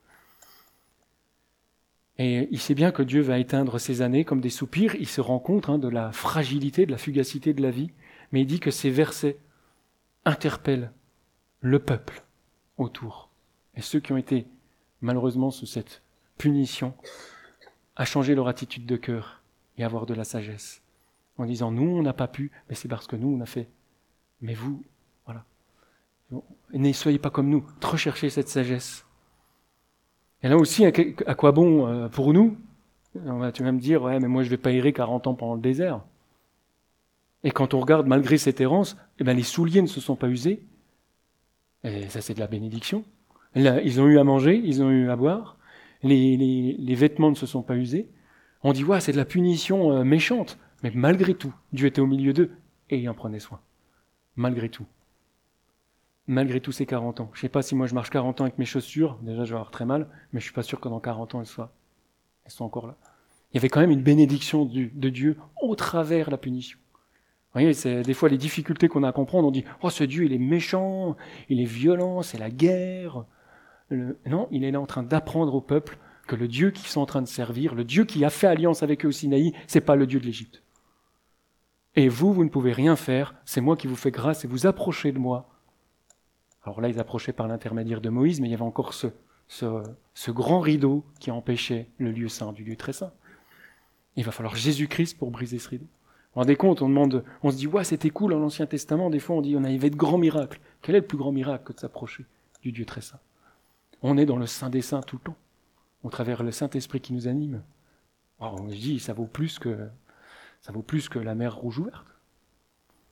Et il sait bien que Dieu va éteindre ces années comme des soupirs. Il se rend compte hein, de la fragilité, de la fugacité de la vie. Mais il dit que ces versets interpellent le peuple autour. Et ceux qui ont été malheureusement sous cette punition, à changer leur attitude de cœur et avoir de la sagesse. En disant, nous, on n'a pas pu, mais c'est parce que nous, on a fait. Mais vous, voilà. Ne soyez pas comme nous. Recherchez cette sagesse. Et là aussi, à quoi bon pour nous? Tu vas me dire, ouais, mais moi, je ne vais pas errer quarante ans pendant le désert. Et quand on regarde, malgré cette errance, eh ben, les souliers ne se sont pas usés. Et ça, c'est de la bénédiction. Là, ils ont eu à manger, ils ont eu à boire. Les, les, les vêtements ne se sont pas usés. On dit, ouais, c'est de la punition euh, méchante. Mais malgré tout, Dieu était au milieu d'eux et il en prenait soin. Malgré tout. Malgré tous ces quarante ans. Je ne sais pas si moi je marche quarante ans avec mes chaussures. Déjà, je vais avoir très mal. Mais je ne suis pas sûr que dans quarante ans, elles soient, elles soient encore là. Il y avait quand même une bénédiction du, de Dieu au travers la punition. Vous voyez, c'est des fois les difficultés qu'on a à comprendre. On dit, oh, ce Dieu, il est méchant, il est violent, c'est la guerre. Le... Non, il est là en train d'apprendre au peuple que le Dieu qu'ils sont en train de servir, le Dieu qui a fait alliance avec eux au Sinaï, c'est pas le Dieu de l'Égypte. Et vous, vous ne pouvez rien faire, c'est moi qui vous fais grâce et vous approchez de moi. Alors là, ils approchaient par l'intermédiaire de Moïse, mais il y avait encore ce, ce, ce grand rideau qui empêchait le lieu saint du lieu très saint. Il va falloir Jésus-Christ pour briser ce rideau. Vous vous rendez compte, on demande, on se dit, ouais, c'était cool dans l'Ancien Testament, des fois on dit, on avait de grands miracles. Quel est le plus grand miracle que de s'approcher du Dieu très saint? On est dans le Saint des Saints tout le temps, au travers le Saint-Esprit qui nous anime. Alors on se dit, ça vaut plus que, ça vaut plus que la mer rouge ouverte.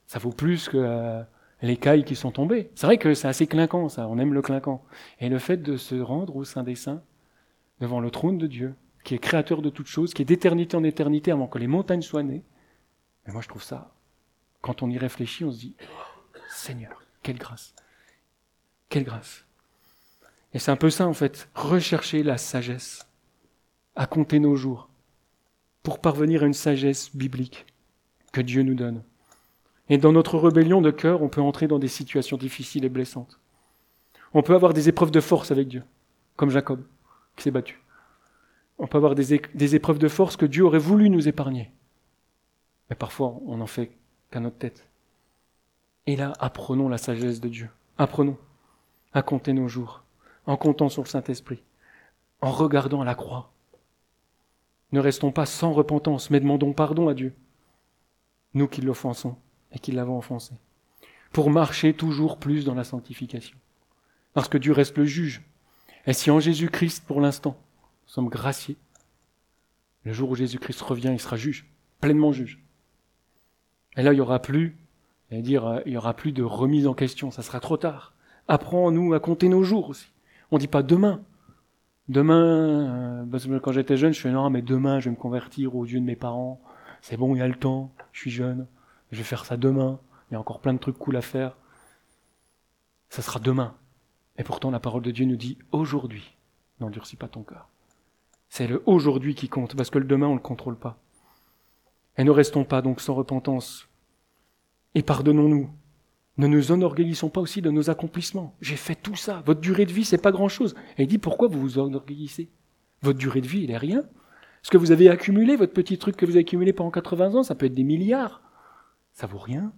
Ça vaut plus que euh, les cailles qui sont tombées. C'est vrai que c'est assez clinquant, ça. On aime le clinquant. Et le fait de se rendre au Saint des Saints, devant le trône de Dieu, qui est créateur de toutes choses, qui est d'éternité en éternité avant que les montagnes soient nées, mais moi je trouve ça, quand on y réfléchit, on se dit, oh, Seigneur, quelle grâce. Quelle grâce. Et c'est un peu ça en fait, rechercher la sagesse, à compter nos jours, pour parvenir à une sagesse biblique que Dieu nous donne. Et dans notre rébellion de cœur, on peut entrer dans des situations difficiles et blessantes. On peut avoir des épreuves de force avec Dieu, comme Jacob, qui s'est battu. On peut avoir des, é- des épreuves de force que Dieu aurait voulu nous épargner. Mais parfois, on n'en fait qu'à notre tête. Et là, apprenons la sagesse de Dieu. Apprenons à compter nos jours, en comptant sur le Saint-Esprit, en regardant à la croix. Ne restons pas sans repentance, mais demandons pardon à Dieu, nous qui l'offensons et qui l'avons offensé, pour marcher toujours plus dans la sanctification. Parce que Dieu reste le juge. Et si en Jésus-Christ, pour l'instant, nous sommes graciés, le jour où Jésus-Christ revient, il sera juge, pleinement juge. Et là, il n'y aura plus, j'allais dire, il y aura plus de remise en question, ça sera trop tard. Apprends-nous à compter nos jours aussi. On ne dit pas demain. Demain, euh, parce que quand j'étais jeune, je fais non, mais demain, je vais me convertir au Dieu de mes parents. C'est bon, il y a le temps, je suis jeune, je vais faire ça demain. Il y a encore plein de trucs cool à faire. Ça sera demain. Et pourtant, la parole de Dieu nous dit aujourd'hui, n'endurcis pas ton cœur. C'est le aujourd'hui qui compte, parce que le demain, on ne le contrôle pas. Et ne restons pas donc sans repentance. Et pardonnons-nous. Ne nous enorgueillissons pas aussi de nos accomplissements. J'ai fait tout ça. Votre durée de vie, c'est pas grand-chose. Et il dit, pourquoi vous vous enorgueillissez ? Votre durée de vie, elle est rien. Ce que vous avez accumulé, votre petit truc que vous avez accumulé pendant quatre-vingts ans, ça peut être des milliards. Ça vaut rien.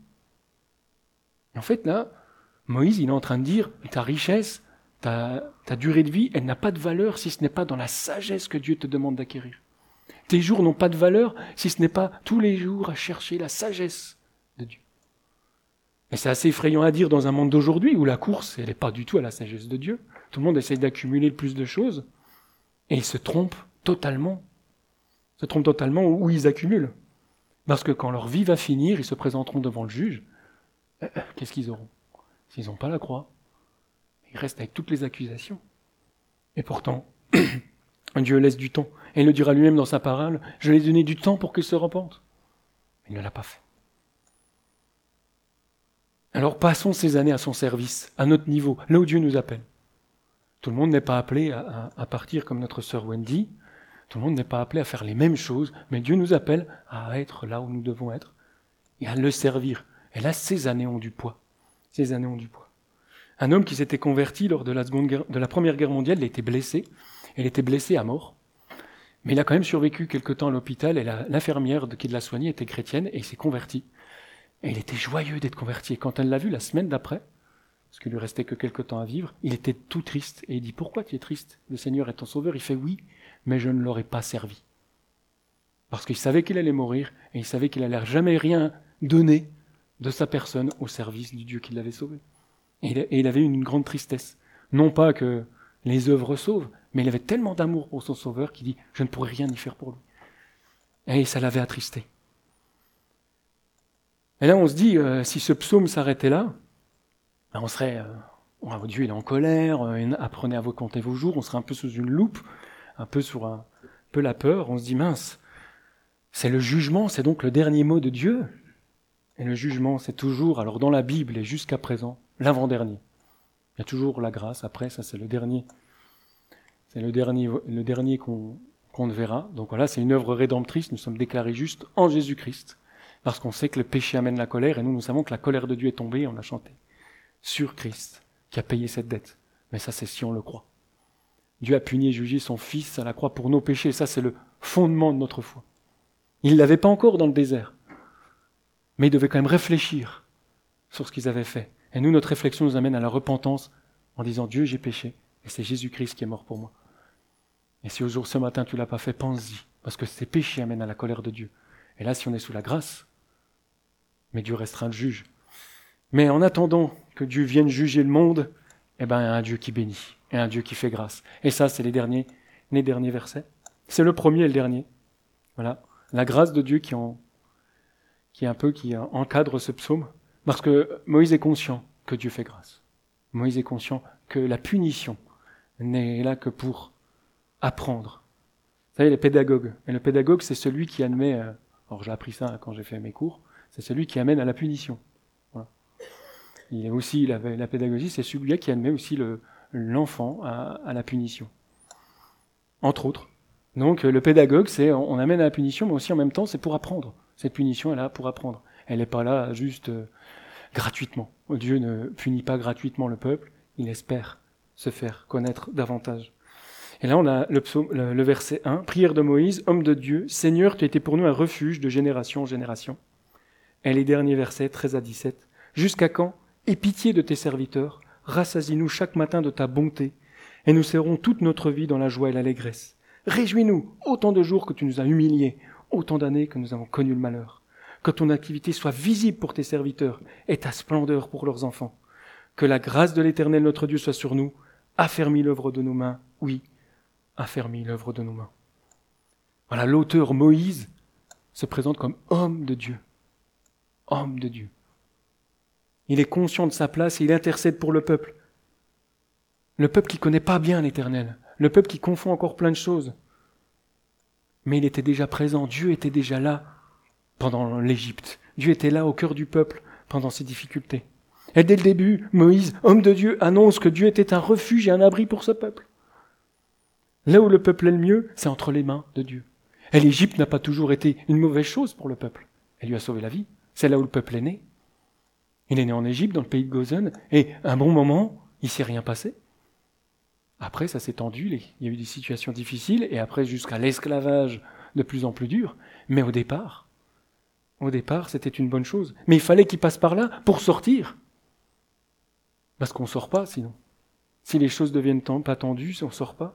Et en fait, là, Moïse, il est en train de dire, ta richesse, ta, ta durée de vie, elle n'a pas de valeur si ce n'est pas dans la sagesse que Dieu te demande d'acquérir. Tes jours n'ont pas de valeur si ce n'est pas tous les jours à chercher la sagesse de Dieu. Et c'est assez effrayant à dire dans un monde d'aujourd'hui où la course, elle n'est pas du tout à la sagesse de Dieu. Tout le monde essaie d'accumuler le plus de choses et ils se trompent totalement. Ils se trompent totalement où ils accumulent. Parce que quand leur vie va finir, ils se présenteront devant le juge. Euh, qu'est-ce qu'ils auront ? S'ils n'ont pas la croix, ils restent avec toutes les accusations. Et pourtant, Dieu laisse du temps. Et il le dira lui-même dans sa parole, je lui ai donné du temps pour qu'ils se repentent. Mais il ne l'a pas fait. Alors passons ces années à son service, à notre niveau, là où Dieu nous appelle. Tout le monde n'est pas appelé à, à, à partir comme notre sœur Wendy, tout le monde n'est pas appelé à faire les mêmes choses, mais Dieu nous appelle à être là où nous devons être et à le servir. Et là, ces années ont du poids. Ces années ont du poids. Un homme qui s'était converti lors de la, seconde guerre, de la Première Guerre mondiale, il était blessé, il était blessé à mort, mais il a quand même survécu quelque temps à l'hôpital et la, l'infirmière qui l'a soigné était chrétienne et il s'est converti. Et il était joyeux d'être converti. Et quand elle l'a vu la semaine d'après, parce qu'il lui restait que quelque temps à vivre, il était tout triste. Et il dit, pourquoi tu es triste ? Le Seigneur est ton sauveur. Il fait, oui, mais je ne l'aurais pas servi. Parce qu'il savait qu'il allait mourir, et il savait qu'il allait jamais rien donner de sa personne au service du Dieu qui l'avait sauvé. Et il avait une grande tristesse. Non pas que les œuvres sauvent, mais il avait tellement d'amour pour son sauveur qu'il dit, je ne pourrais rien y faire pour lui. Et ça l'avait attristé. Et là, on se dit, euh, si ce psaume s'arrêtait là, ben on serait, euh, oh, Dieu il est en colère, euh, apprenez à vous compter vos jours, on serait un peu sous une loupe, un peu sur un, un peu la peur, on se dit, mince, c'est le jugement, c'est donc le dernier mot de Dieu. Et le jugement, c'est toujours, alors dans la Bible et jusqu'à présent, l'avant-dernier. Il y a toujours la grâce, après, ça c'est le dernier. C'est le dernier, le dernier qu'on, qu'on ne verra. Donc voilà, c'est une œuvre rédemptrice, nous sommes déclarés justes en Jésus-Christ. Parce qu'on sait que le péché amène la colère, et nous, nous savons que la colère de Dieu est tombée, et on l'a chanté, sur Christ, qui a payé cette dette. Mais ça, c'est si on le croit. Dieu a puni et jugé son Fils à la croix pour nos péchés, ça, c'est le fondement de notre foi. Il ne l'avait pas encore dans le désert, mais ils devaient quand même réfléchir sur ce qu'ils avaient fait. Et nous, notre réflexion nous amène à la repentance, en disant, Dieu, j'ai péché, et c'est Jésus-Christ qui est mort pour moi. Et si au jour ce matin, tu ne l'as pas fait, pense-y, parce que ces péchés amènent à la colère de Dieu. Et là, si on est sous la grâce, mais Dieu restera le juge. Mais en attendant que Dieu vienne juger le monde, eh ben, il y a un Dieu qui bénit, et un Dieu qui fait grâce. Et ça, c'est les derniers, les derniers versets. C'est le premier et le dernier. Voilà. La grâce de Dieu qui, en, qui est un peu, qui encadre ce psaume. Parce que Moïse est conscient que Dieu fait grâce. Moïse est conscient que la punition n'est là que pour apprendre. Vous savez, les pédagogues. Et le pédagogue, c'est celui qui admet, euh, alors j'ai appris ça quand j'ai fait mes cours, c'est celui qui amène à la punition. Voilà. Il est aussi, la, la pédagogie, c'est celui qui admet aussi le, l'enfant à, à la punition. Entre autres. Donc le pédagogue, c'est on amène à la punition, mais aussi en même temps, c'est pour apprendre. Cette punition, elle est là pour apprendre. Elle n'est pas là juste euh, gratuitement. Dieu ne punit pas gratuitement le peuple, il espère se faire connaître davantage. Et là, on a le, psaume, le, le verset un, prière de Moïse, homme de Dieu, Seigneur, tu as été pour nous un refuge de génération en génération. Et les derniers versets, treize à dix-sept, jusqu'à quand? Aie pitié de tes serviteurs, rassasie-nous chaque matin de ta bonté, et nous serons toute notre vie dans la joie et l'allégresse. Réjouis-nous, autant de jours que tu nous as humiliés, autant d'années que nous avons connu le malheur. Que ton activité soit visible pour tes serviteurs et ta splendeur pour leurs enfants. Que la grâce de l'Éternel notre Dieu soit sur nous. Affermis l'œuvre de nos mains. Oui, affermis l'œuvre de nos mains. Voilà, l'auteur Moïse se présente comme homme de Dieu. Homme de Dieu. Il est conscient de sa place et il intercède pour le peuple. Le peuple qui ne connaît pas bien l'Éternel. Le peuple qui confond encore plein de choses. Mais il était déjà présent. Dieu était déjà là pendant l'Égypte. Dieu était là au cœur du peuple pendant ses difficultés. Et dès le début, Moïse, homme de Dieu, annonce que Dieu était un refuge et un abri pour ce peuple. Là où le peuple est le mieux, c'est entre les mains de Dieu. Et l'Égypte n'a pas toujours été une mauvaise chose pour le peuple. Elle lui a sauvé la vie. C'est là où le peuple est né. Il est né en Égypte, dans le pays de Goshen, et à un bon moment, il ne s'est rien passé. Après, ça s'est tendu, il y a eu des situations difficiles, et après jusqu'à l'esclavage de plus en plus dur. Mais au départ, au départ, c'était une bonne chose. Mais il fallait qu'il passe par là pour sortir. Parce qu'on ne sort pas, sinon. Si les choses deviennent pas tendues, on ne sort pas.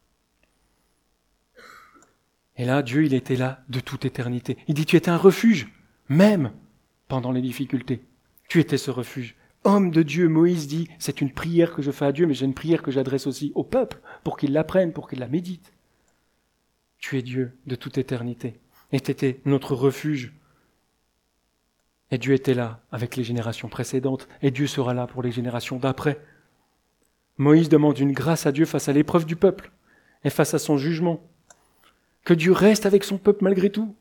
Et là, Dieu, il était là de toute éternité. Il dit, tu étais un refuge, même pendant les difficultés. Tu étais ce refuge. Homme de Dieu, Moïse dit, c'est une prière que je fais à Dieu, mais j'ai une prière que j'adresse aussi au peuple, pour qu'il l'apprenne, pour qu'il la médite. Tu es Dieu de toute éternité. Et tu étais notre refuge. Et Dieu était là avec les générations précédentes, et Dieu sera là pour les générations d'après. Moïse demande une grâce à Dieu face à l'épreuve du peuple, et face à son jugement. Que Dieu reste avec son peuple malgré tout.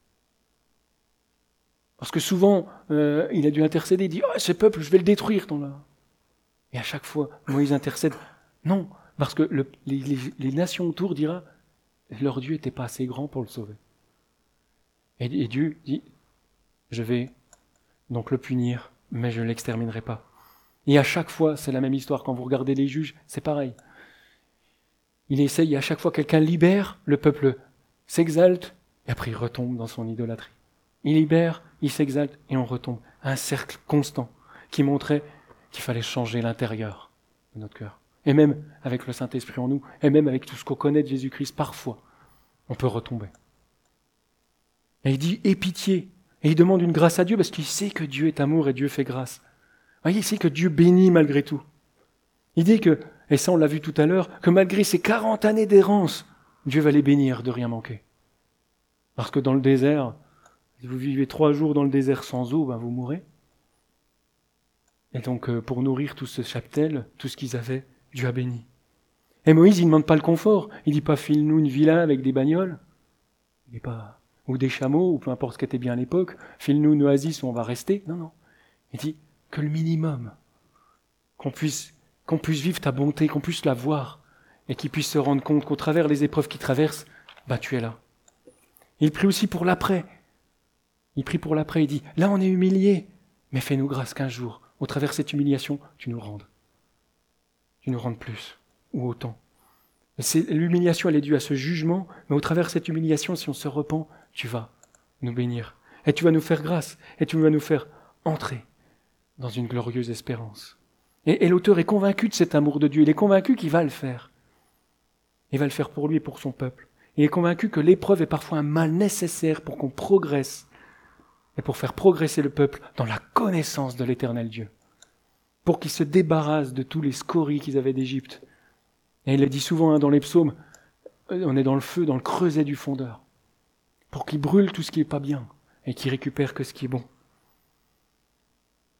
Parce que souvent, euh, il a dû intercéder, il dit « Oh, ce peuple, je vais le détruire. » dans la... Et à chaque fois, Moïse intercède. Non, parce que le, les, les, les nations autour diront « Leur Dieu n'était pas assez grand pour le sauver. » Et, et Dieu dit « Je vais donc le punir, mais je ne l'exterminerai pas. » Et à chaque fois, c'est la même histoire. Quand vous regardez les juges, c'est pareil. Il essaye, à chaque fois quelqu'un libère, le peuple s'exalte, et après il retombe dans son idolâtrie. Il libère, il s'exalte, et on retombe. Un cercle constant qui montrait qu'il fallait changer l'intérieur de notre cœur. Et même avec le Saint-Esprit en nous, et même avec tout ce qu'on connaît de Jésus-Christ, parfois, on peut retomber. Et il dit, aie pitié. Et il demande une grâce à Dieu, parce qu'il sait que Dieu est amour et Dieu fait grâce. Vous voyez, il sait que Dieu bénit malgré tout. Il dit que, et ça on l'a vu tout à l'heure, que malgré ces quarante années d'errance, Dieu va les bénir de rien manquer. Parce que dans le désert, si vous vivez trois jours dans le désert sans eau, ben vous mourrez. Et donc, pour nourrir tout ce cheptel, tout ce qu'ils avaient, Dieu a béni. Et Moïse, il ne demande pas le confort. Il ne dit pas, file-nous une villa avec des bagnoles. Il dit pas, ou des chameaux, ou peu importe ce qui était bien à l'époque. File-nous une oasis où on va rester. Non, non. Il dit que le minimum, qu'on puisse, qu'on puisse vivre ta bonté, qu'on puisse la voir, et qu'il puisse se rendre compte qu'au travers des épreuves qu'il traverse, bah tu es là. Il prie aussi pour l'après. Il prie pour l'après, il dit, là on est humilié, mais fais-nous grâce qu'un jour, au travers de cette humiliation, tu nous rendes. Tu nous rendes plus, ou autant. C'est, l'humiliation, elle est due à ce jugement, mais au travers de cette humiliation, si on se repent, tu vas nous bénir. Et tu vas nous faire grâce, et tu vas nous faire entrer dans une glorieuse espérance. Et, et l'auteur est convaincu de cet amour de Dieu, il est convaincu qu'il va le faire. Il va le faire pour lui et pour son peuple. Il est convaincu que l'épreuve est parfois un mal nécessaire pour qu'on progresse, et pour faire progresser le peuple dans la connaissance de l'Éternel Dieu. Pour qu'ils se débarrassent de tous les scories qu'ils avaient d'Égypte. Et il le dit souvent hein, dans les psaumes, on est dans le feu, dans le creuset du fondeur. Pour qu'ils brûlent tout ce qui n'est pas bien, et qu'ils récupèrent que ce qui est bon.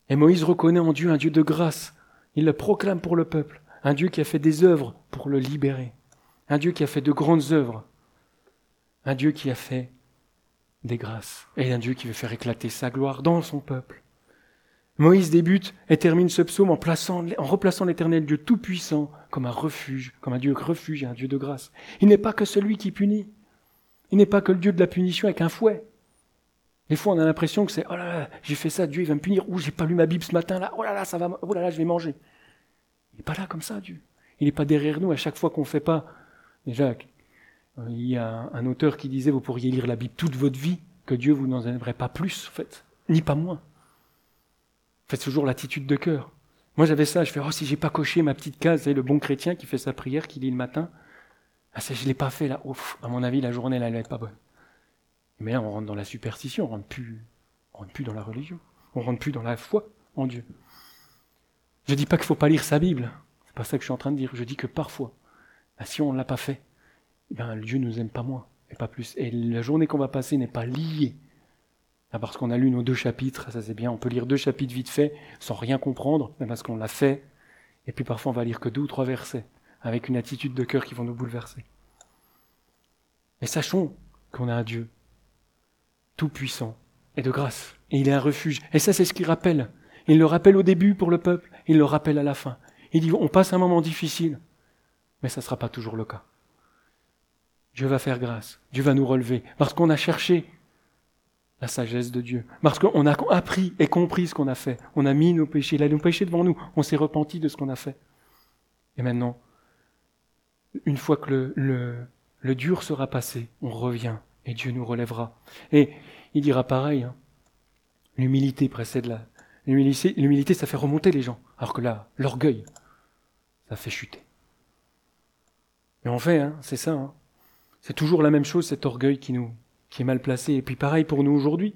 Et Moïse reconnaît en Dieu un Dieu de grâce. Il le proclame pour le peuple. Un Dieu qui a fait des œuvres pour le libérer. Un Dieu qui a fait de grandes œuvres. Un Dieu qui a fait des grâces. Et un Dieu qui veut faire éclater sa gloire dans son peuple. Moïse débute et termine ce psaume en, plaçant, en replaçant l'Éternel Dieu tout-puissant comme un refuge, comme un Dieu refuge et un Dieu de grâce. Il n'est pas que celui qui punit. Il n'est pas que le Dieu de la punition avec un fouet. Des fois, on a l'impression que c'est « Oh là là, j'ai fait ça, Dieu il va me punir. Ou j'ai pas lu ma Bible ce matin, là. Oh là là, ça va, oh là là, je vais manger. » Il n'est pas là comme ça, Dieu. Il n'est pas derrière nous à chaque fois qu'on ne fait pas. Déjà, il y a un, un auteur qui disait « Vous pourriez lire la Bible toute votre vie, que Dieu vous n'en aimerait pas plus, en fait, ni pas moins. » Faites toujours l'attitude de cœur. Moi, j'avais ça, je fais « Oh, si j'ai pas coché ma petite case, c'est le bon chrétien qui fait sa prière, qui lit le matin. Ah, ça, je l'ai pas fait, là. Ouf, à mon avis, la journée, là, elle va être pas bonne. » Mais là, on rentre dans la superstition, on rentre plus, on rentre plus dans la religion, on rentre plus dans la foi en Dieu. Je dis pas qu'il faut pas lire sa Bible, c'est pas ça que je suis en train de dire. Je dis que parfois, ben, si on ne l'a pas fait, ben, Dieu nous aime pas moins et pas plus. Et la journée qu'on va passer n'est pas liée. Ben, parce qu'on a lu nos deux chapitres, ça c'est bien, on peut lire deux chapitres vite fait sans rien comprendre, mais parce qu'on l'a fait. Et puis parfois on va lire que deux ou trois versets avec une attitude de cœur qui vont nous bouleverser. Mais sachons qu'on a un Dieu tout-puissant et de grâce. Et il est un refuge. Et ça, c'est ce qu'il rappelle. Il le rappelle au début pour le peuple, il le rappelle à la fin. Il dit, on passe un moment difficile, mais ça ne sera pas toujours le cas. Dieu va faire grâce. Dieu va nous relever. Parce qu'on a cherché la sagesse de Dieu. Parce qu'on a appris et compris ce qu'on a fait. On a mis nos péchés, il a nos péchés devant nous. On s'est repenti de ce qu'on a fait. Et maintenant, une fois que le, le, le dur sera passé, on revient. Et Dieu nous relèvera. Et il dira pareil, hein, l'humilité précède la... L'humilité, l'humilité, ça fait remonter les gens. Alors que là, l'orgueil, ça fait chuter. Et en fait, hein, c'est ça. Hein, c'est toujours la même chose, cet orgueil qui, nous, qui est mal placé. Et puis pareil pour nous aujourd'hui.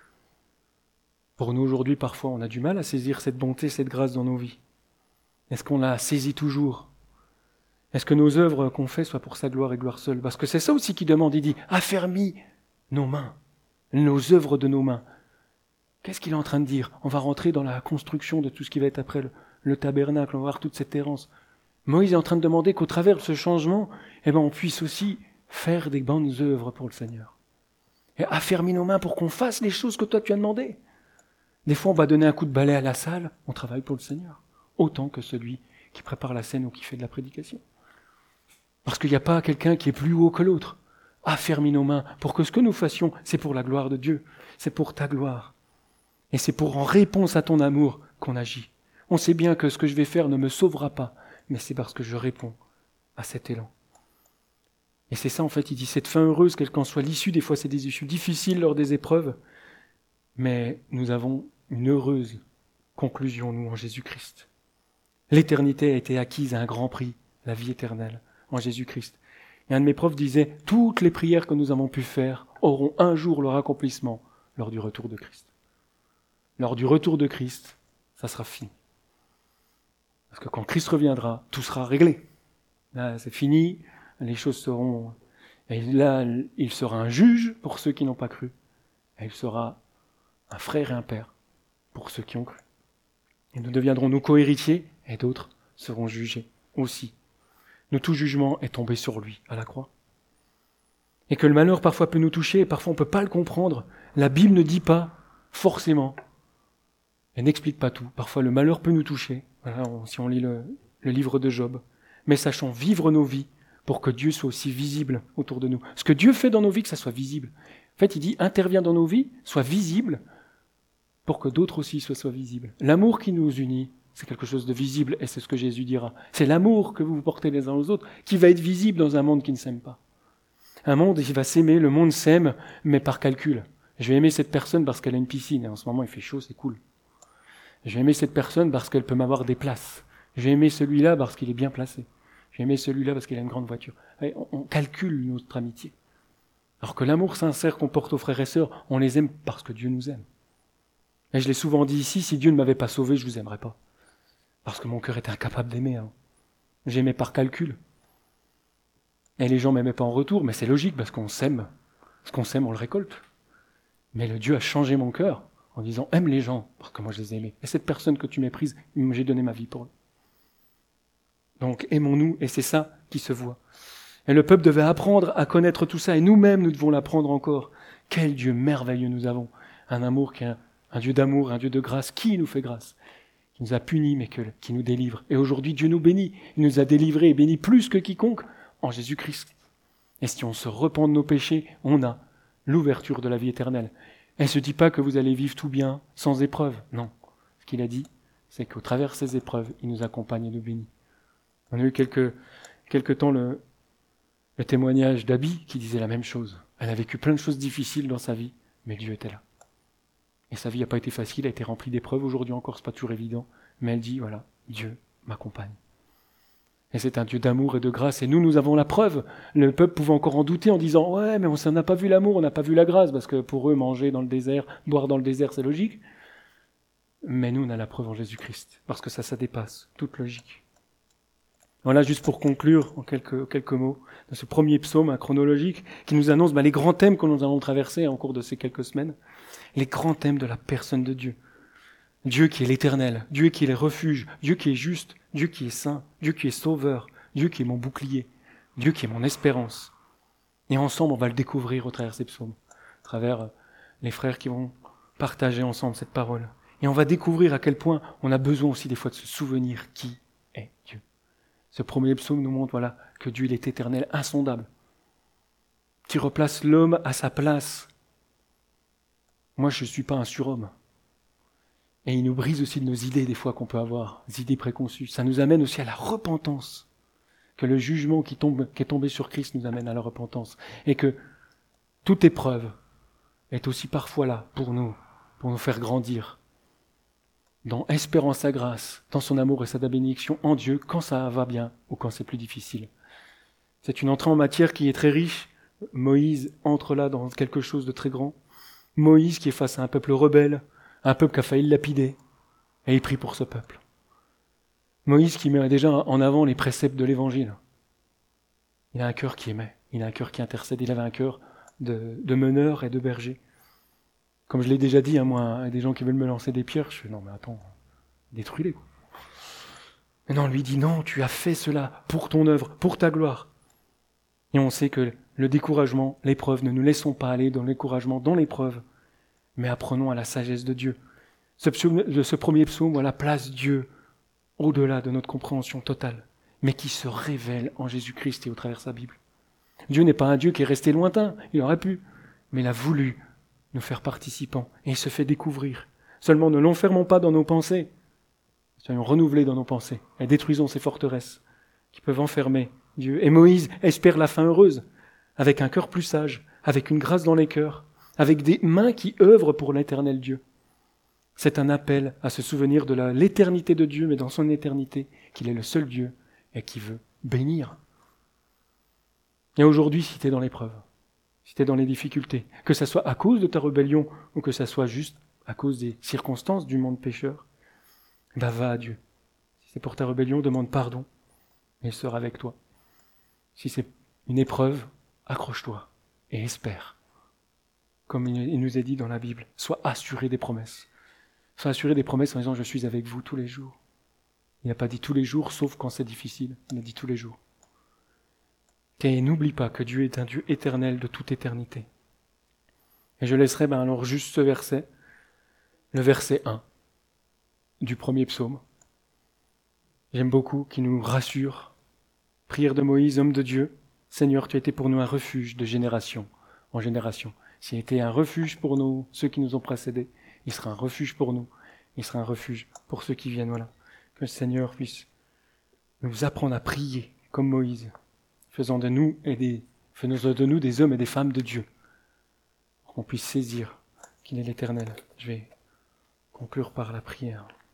Pour nous aujourd'hui, parfois, on a du mal à saisir cette bonté, cette grâce dans nos vies. Est-ce qu'on la saisit toujours ? Est-ce que nos œuvres qu'on fait soient pour sa gloire et gloire seule ? Parce que c'est ça aussi qu'il demande, il dit « Affermis nos mains, nos œuvres de nos mains ». Qu'est-ce qu'il est en train de dire ? On va rentrer dans la construction de tout ce qui va être après le, le tabernacle, on va voir toute cette errance. Moïse est en train de demander qu'au travers de ce changement, eh ben, on puisse aussi faire des bonnes œuvres pour le Seigneur. Et affermis nos mains pour qu'on fasse les choses que toi tu as demandées. Des fois, on va donner un coup de balai à la salle, on travaille pour le Seigneur, autant que celui qui prépare la scène ou qui fait de la prédication. Parce qu'il n'y a pas quelqu'un qui est plus haut que l'autre. Affermis nos mains pour que ce que nous fassions, c'est pour la gloire de Dieu. C'est pour ta gloire. Et c'est pour en réponse à ton amour qu'on agit. On sait bien que ce que je vais faire ne me sauvera pas, mais c'est parce que je réponds à cet élan. Et c'est ça, en fait, il dit, cette fin heureuse, quelle qu'en soit l'issue, des fois c'est des issues difficiles lors des épreuves, mais nous avons une heureuse conclusion, nous, en Jésus-Christ. L'éternité a été acquise à un grand prix, la vie éternelle, en Jésus-Christ. Et un de mes profs disait, toutes les prières que nous avons pu faire auront un jour leur accomplissement lors du retour de Christ. Lors du retour de Christ, ça sera fini. Parce que quand Christ reviendra, tout sera réglé. Là, c'est fini, les choses seront... Et là, il sera un juge pour ceux qui n'ont pas cru. Et il sera un frère et un père pour ceux qui ont cru. Et nous deviendrons nos co-héritiers, et d'autres seront jugés aussi. Nous, tout jugement est tombé sur lui, à la croix. Et que le malheur parfois peut nous toucher, et parfois on ne peut pas le comprendre. La Bible ne dit pas, forcément, elle n'explique pas tout. Parfois le malheur peut nous toucher, voilà, on, si on lit le, le livre de Job. Mais sachons vivre nos vies pour que Dieu soit aussi visible autour de nous. Ce que Dieu fait dans nos vies, que ça soit visible. En fait, il dit, intervient dans nos vies, soit visible, pour que d'autres aussi soient, soient visibles. L'amour qui nous unit, c'est quelque chose de visible, et c'est ce que Jésus dira. C'est l'amour que vous vous portez les uns aux autres qui va être visible dans un monde qui ne s'aime pas. Un monde qui va s'aimer, le monde s'aime, mais par calcul. Je vais aimer cette personne parce qu'elle a une piscine, et en ce moment il fait chaud, c'est cool. Je vais aimer cette personne parce qu'elle peut m'avoir des places. Je vais aimer celui-là parce qu'il est bien placé. Je vais aimer celui-là parce qu'il a une grande voiture. Et on, on calcule notre amitié. Alors que l'amour sincère qu'on porte aux frères et sœurs, on les aime parce que Dieu nous aime. Et je l'ai souvent dit ici, si Dieu ne m'avait pas sauvé, je ne vous aimerais pas. Parce que mon cœur était incapable d'aimer. Hein. J'aimais par calcul. Et les gens ne m'aimaient pas en retour, mais c'est logique parce qu'on s'aime. Ce qu'on sème, on le récolte. Mais le Dieu a changé mon cœur en disant « aime les gens, parce que moi je les ai aimés. Et cette personne que tu méprises, j'ai donné ma vie pour eux. » Donc aimons-nous, et c'est ça qui se voit. Et le peuple devait apprendre à connaître tout ça, et nous-mêmes nous devons l'apprendre encore. Quel Dieu merveilleux nous avons. Un amour qui est un, un Dieu d'amour, un Dieu de grâce, qui nous fait grâce, qui nous a punis, mais que, qui nous délivre. Et aujourd'hui, Dieu nous bénit. Il nous a délivrés et bénis plus que quiconque en Jésus-Christ. Et si on se repent de nos péchés, on a l'ouverture de la vie éternelle. Elle ne se dit pas que vous allez vivre tout bien, sans épreuve. Non. Ce qu'il a dit, c'est qu'au travers de ces épreuves, il nous accompagne et nous bénit. On a eu quelques, quelques temps le, le témoignage d'Abby qui disait la même chose. Elle a vécu plein de choses difficiles dans sa vie, mais Dieu était là. Et sa vie n'a pas été facile, elle a été remplie d'épreuves. Aujourd'hui encore, c'est pas toujours évident. Mais elle dit, voilà, Dieu m'accompagne. Et c'est un Dieu d'amour et de grâce. Et nous, nous avons la preuve. Le peuple pouvait encore en douter en disant « Ouais, mais on n'a pas vu l'amour, on n'a pas vu la grâce. » Parce que pour eux, manger dans le désert, boire dans le désert, c'est logique. Mais nous, on a la preuve en Jésus-Christ. Parce que ça, ça dépasse toute logique. Voilà, juste pour conclure, en quelques, quelques mots, de ce premier psaume chronologique qui nous annonce bah, les grands thèmes que nous allons traverser en cours de ces quelques semaines. Les grands thèmes de la personne de Dieu. Dieu qui est l'éternel, Dieu qui est le refuge, Dieu qui est juste, Dieu qui est saint, Dieu qui est sauveur, Dieu qui est mon bouclier, Dieu qui est mon espérance. Et ensemble, on va le découvrir au travers de ces psaumes, à travers les frères qui vont partager ensemble cette parole. Et on va découvrir à quel point on a besoin aussi des fois de se souvenir qui est Dieu. Ce premier psaume nous montre voilà, que Dieu il est éternel, insondable, qui replace l'homme à sa place. Moi, je ne suis pas un surhomme. Et il nous brise aussi de nos idées des fois qu'on peut avoir, des idées préconçues. Ça nous amène aussi à la repentance. Que le jugement qui, tombe, qui est tombé sur Christ nous amène à la repentance. Et que toute épreuve est aussi parfois là pour nous, pour nous faire grandir. Dans espérant sa grâce, dans son amour et sa bénédiction en Dieu, quand ça va bien ou quand c'est plus difficile. C'est une entrée en matière qui est très riche. Moïse entre là dans quelque chose de très grand. Moïse qui est face à un peuple rebelle, un peuple qui a failli le lapider, et il prie pour ce peuple. Moïse qui met déjà en avant les préceptes de l'Évangile. Il a un cœur qui aimait, il a un cœur qui intercède, il avait un cœur de, de meneur et de berger. Comme je l'ai déjà dit, à moi, à des gens qui veulent me lancer des pierres, je fais non mais attends, détruis-les. Quoi. Mais non, lui dit non, tu as fait cela pour ton œuvre, pour ta gloire. Et on sait que le découragement, l'épreuve, ne nous laissons pas aller dans le découragement, dans l'épreuve, mais apprenons à la sagesse de Dieu. Ce, psaume, ce premier psaume, voilà, place Dieu au-delà de notre compréhension totale, mais qui se révèle en Jésus-Christ et au travers de sa Bible. Dieu n'est pas un Dieu qui est resté lointain, il aurait pu, mais il a voulu nous faire participants, et il se fait découvrir. Seulement ne l'enfermons pas dans nos pensées, soyons renouvelés dans nos pensées, et détruisons ces forteresses qui peuvent enfermer Dieu. Et Moïse espère la fin heureuse, avec un cœur plus sage, avec une grâce dans les cœurs, avec des mains qui œuvrent pour l'éternel Dieu. C'est un appel à se souvenir de la, l'éternité de Dieu, mais dans son éternité, qu'il est le seul Dieu et qui veut bénir. Et aujourd'hui, si tu es dans l'épreuve, si tu es dans les difficultés, que ça soit à cause de ta rébellion ou que ça soit juste à cause des circonstances du monde pécheur, ben va à Dieu. Si c'est pour ta rébellion, demande pardon et il sera avec toi. Si c'est une épreuve, accroche-toi et espère. Comme il nous est dit dans la Bible, sois assuré des promesses. Sois assuré des promesses en disant « Je suis avec vous tous les jours ». Il n'a pas dit tous les jours, sauf quand c'est difficile. Il a dit tous les jours. Et n'oublie pas que Dieu est un Dieu éternel de toute éternité. Et je laisserai ben alors juste ce verset, le verset un du premier psaume. J'aime beaucoup, qui nous rassure. Prière de Moïse, homme de Dieu. Seigneur, tu as été pour nous un refuge de génération en génération. S'il a été un refuge pour nous, ceux qui nous ont précédés, il sera un refuge pour nous. Il sera un refuge pour ceux qui viennent. Voilà. Que le Seigneur puisse nous apprendre à prier comme Moïse, faisant de nous et des, faisant de nous des hommes et des femmes de Dieu, pour qu'on puisse saisir qu'il est l'Éternel. Je vais conclure par la prière.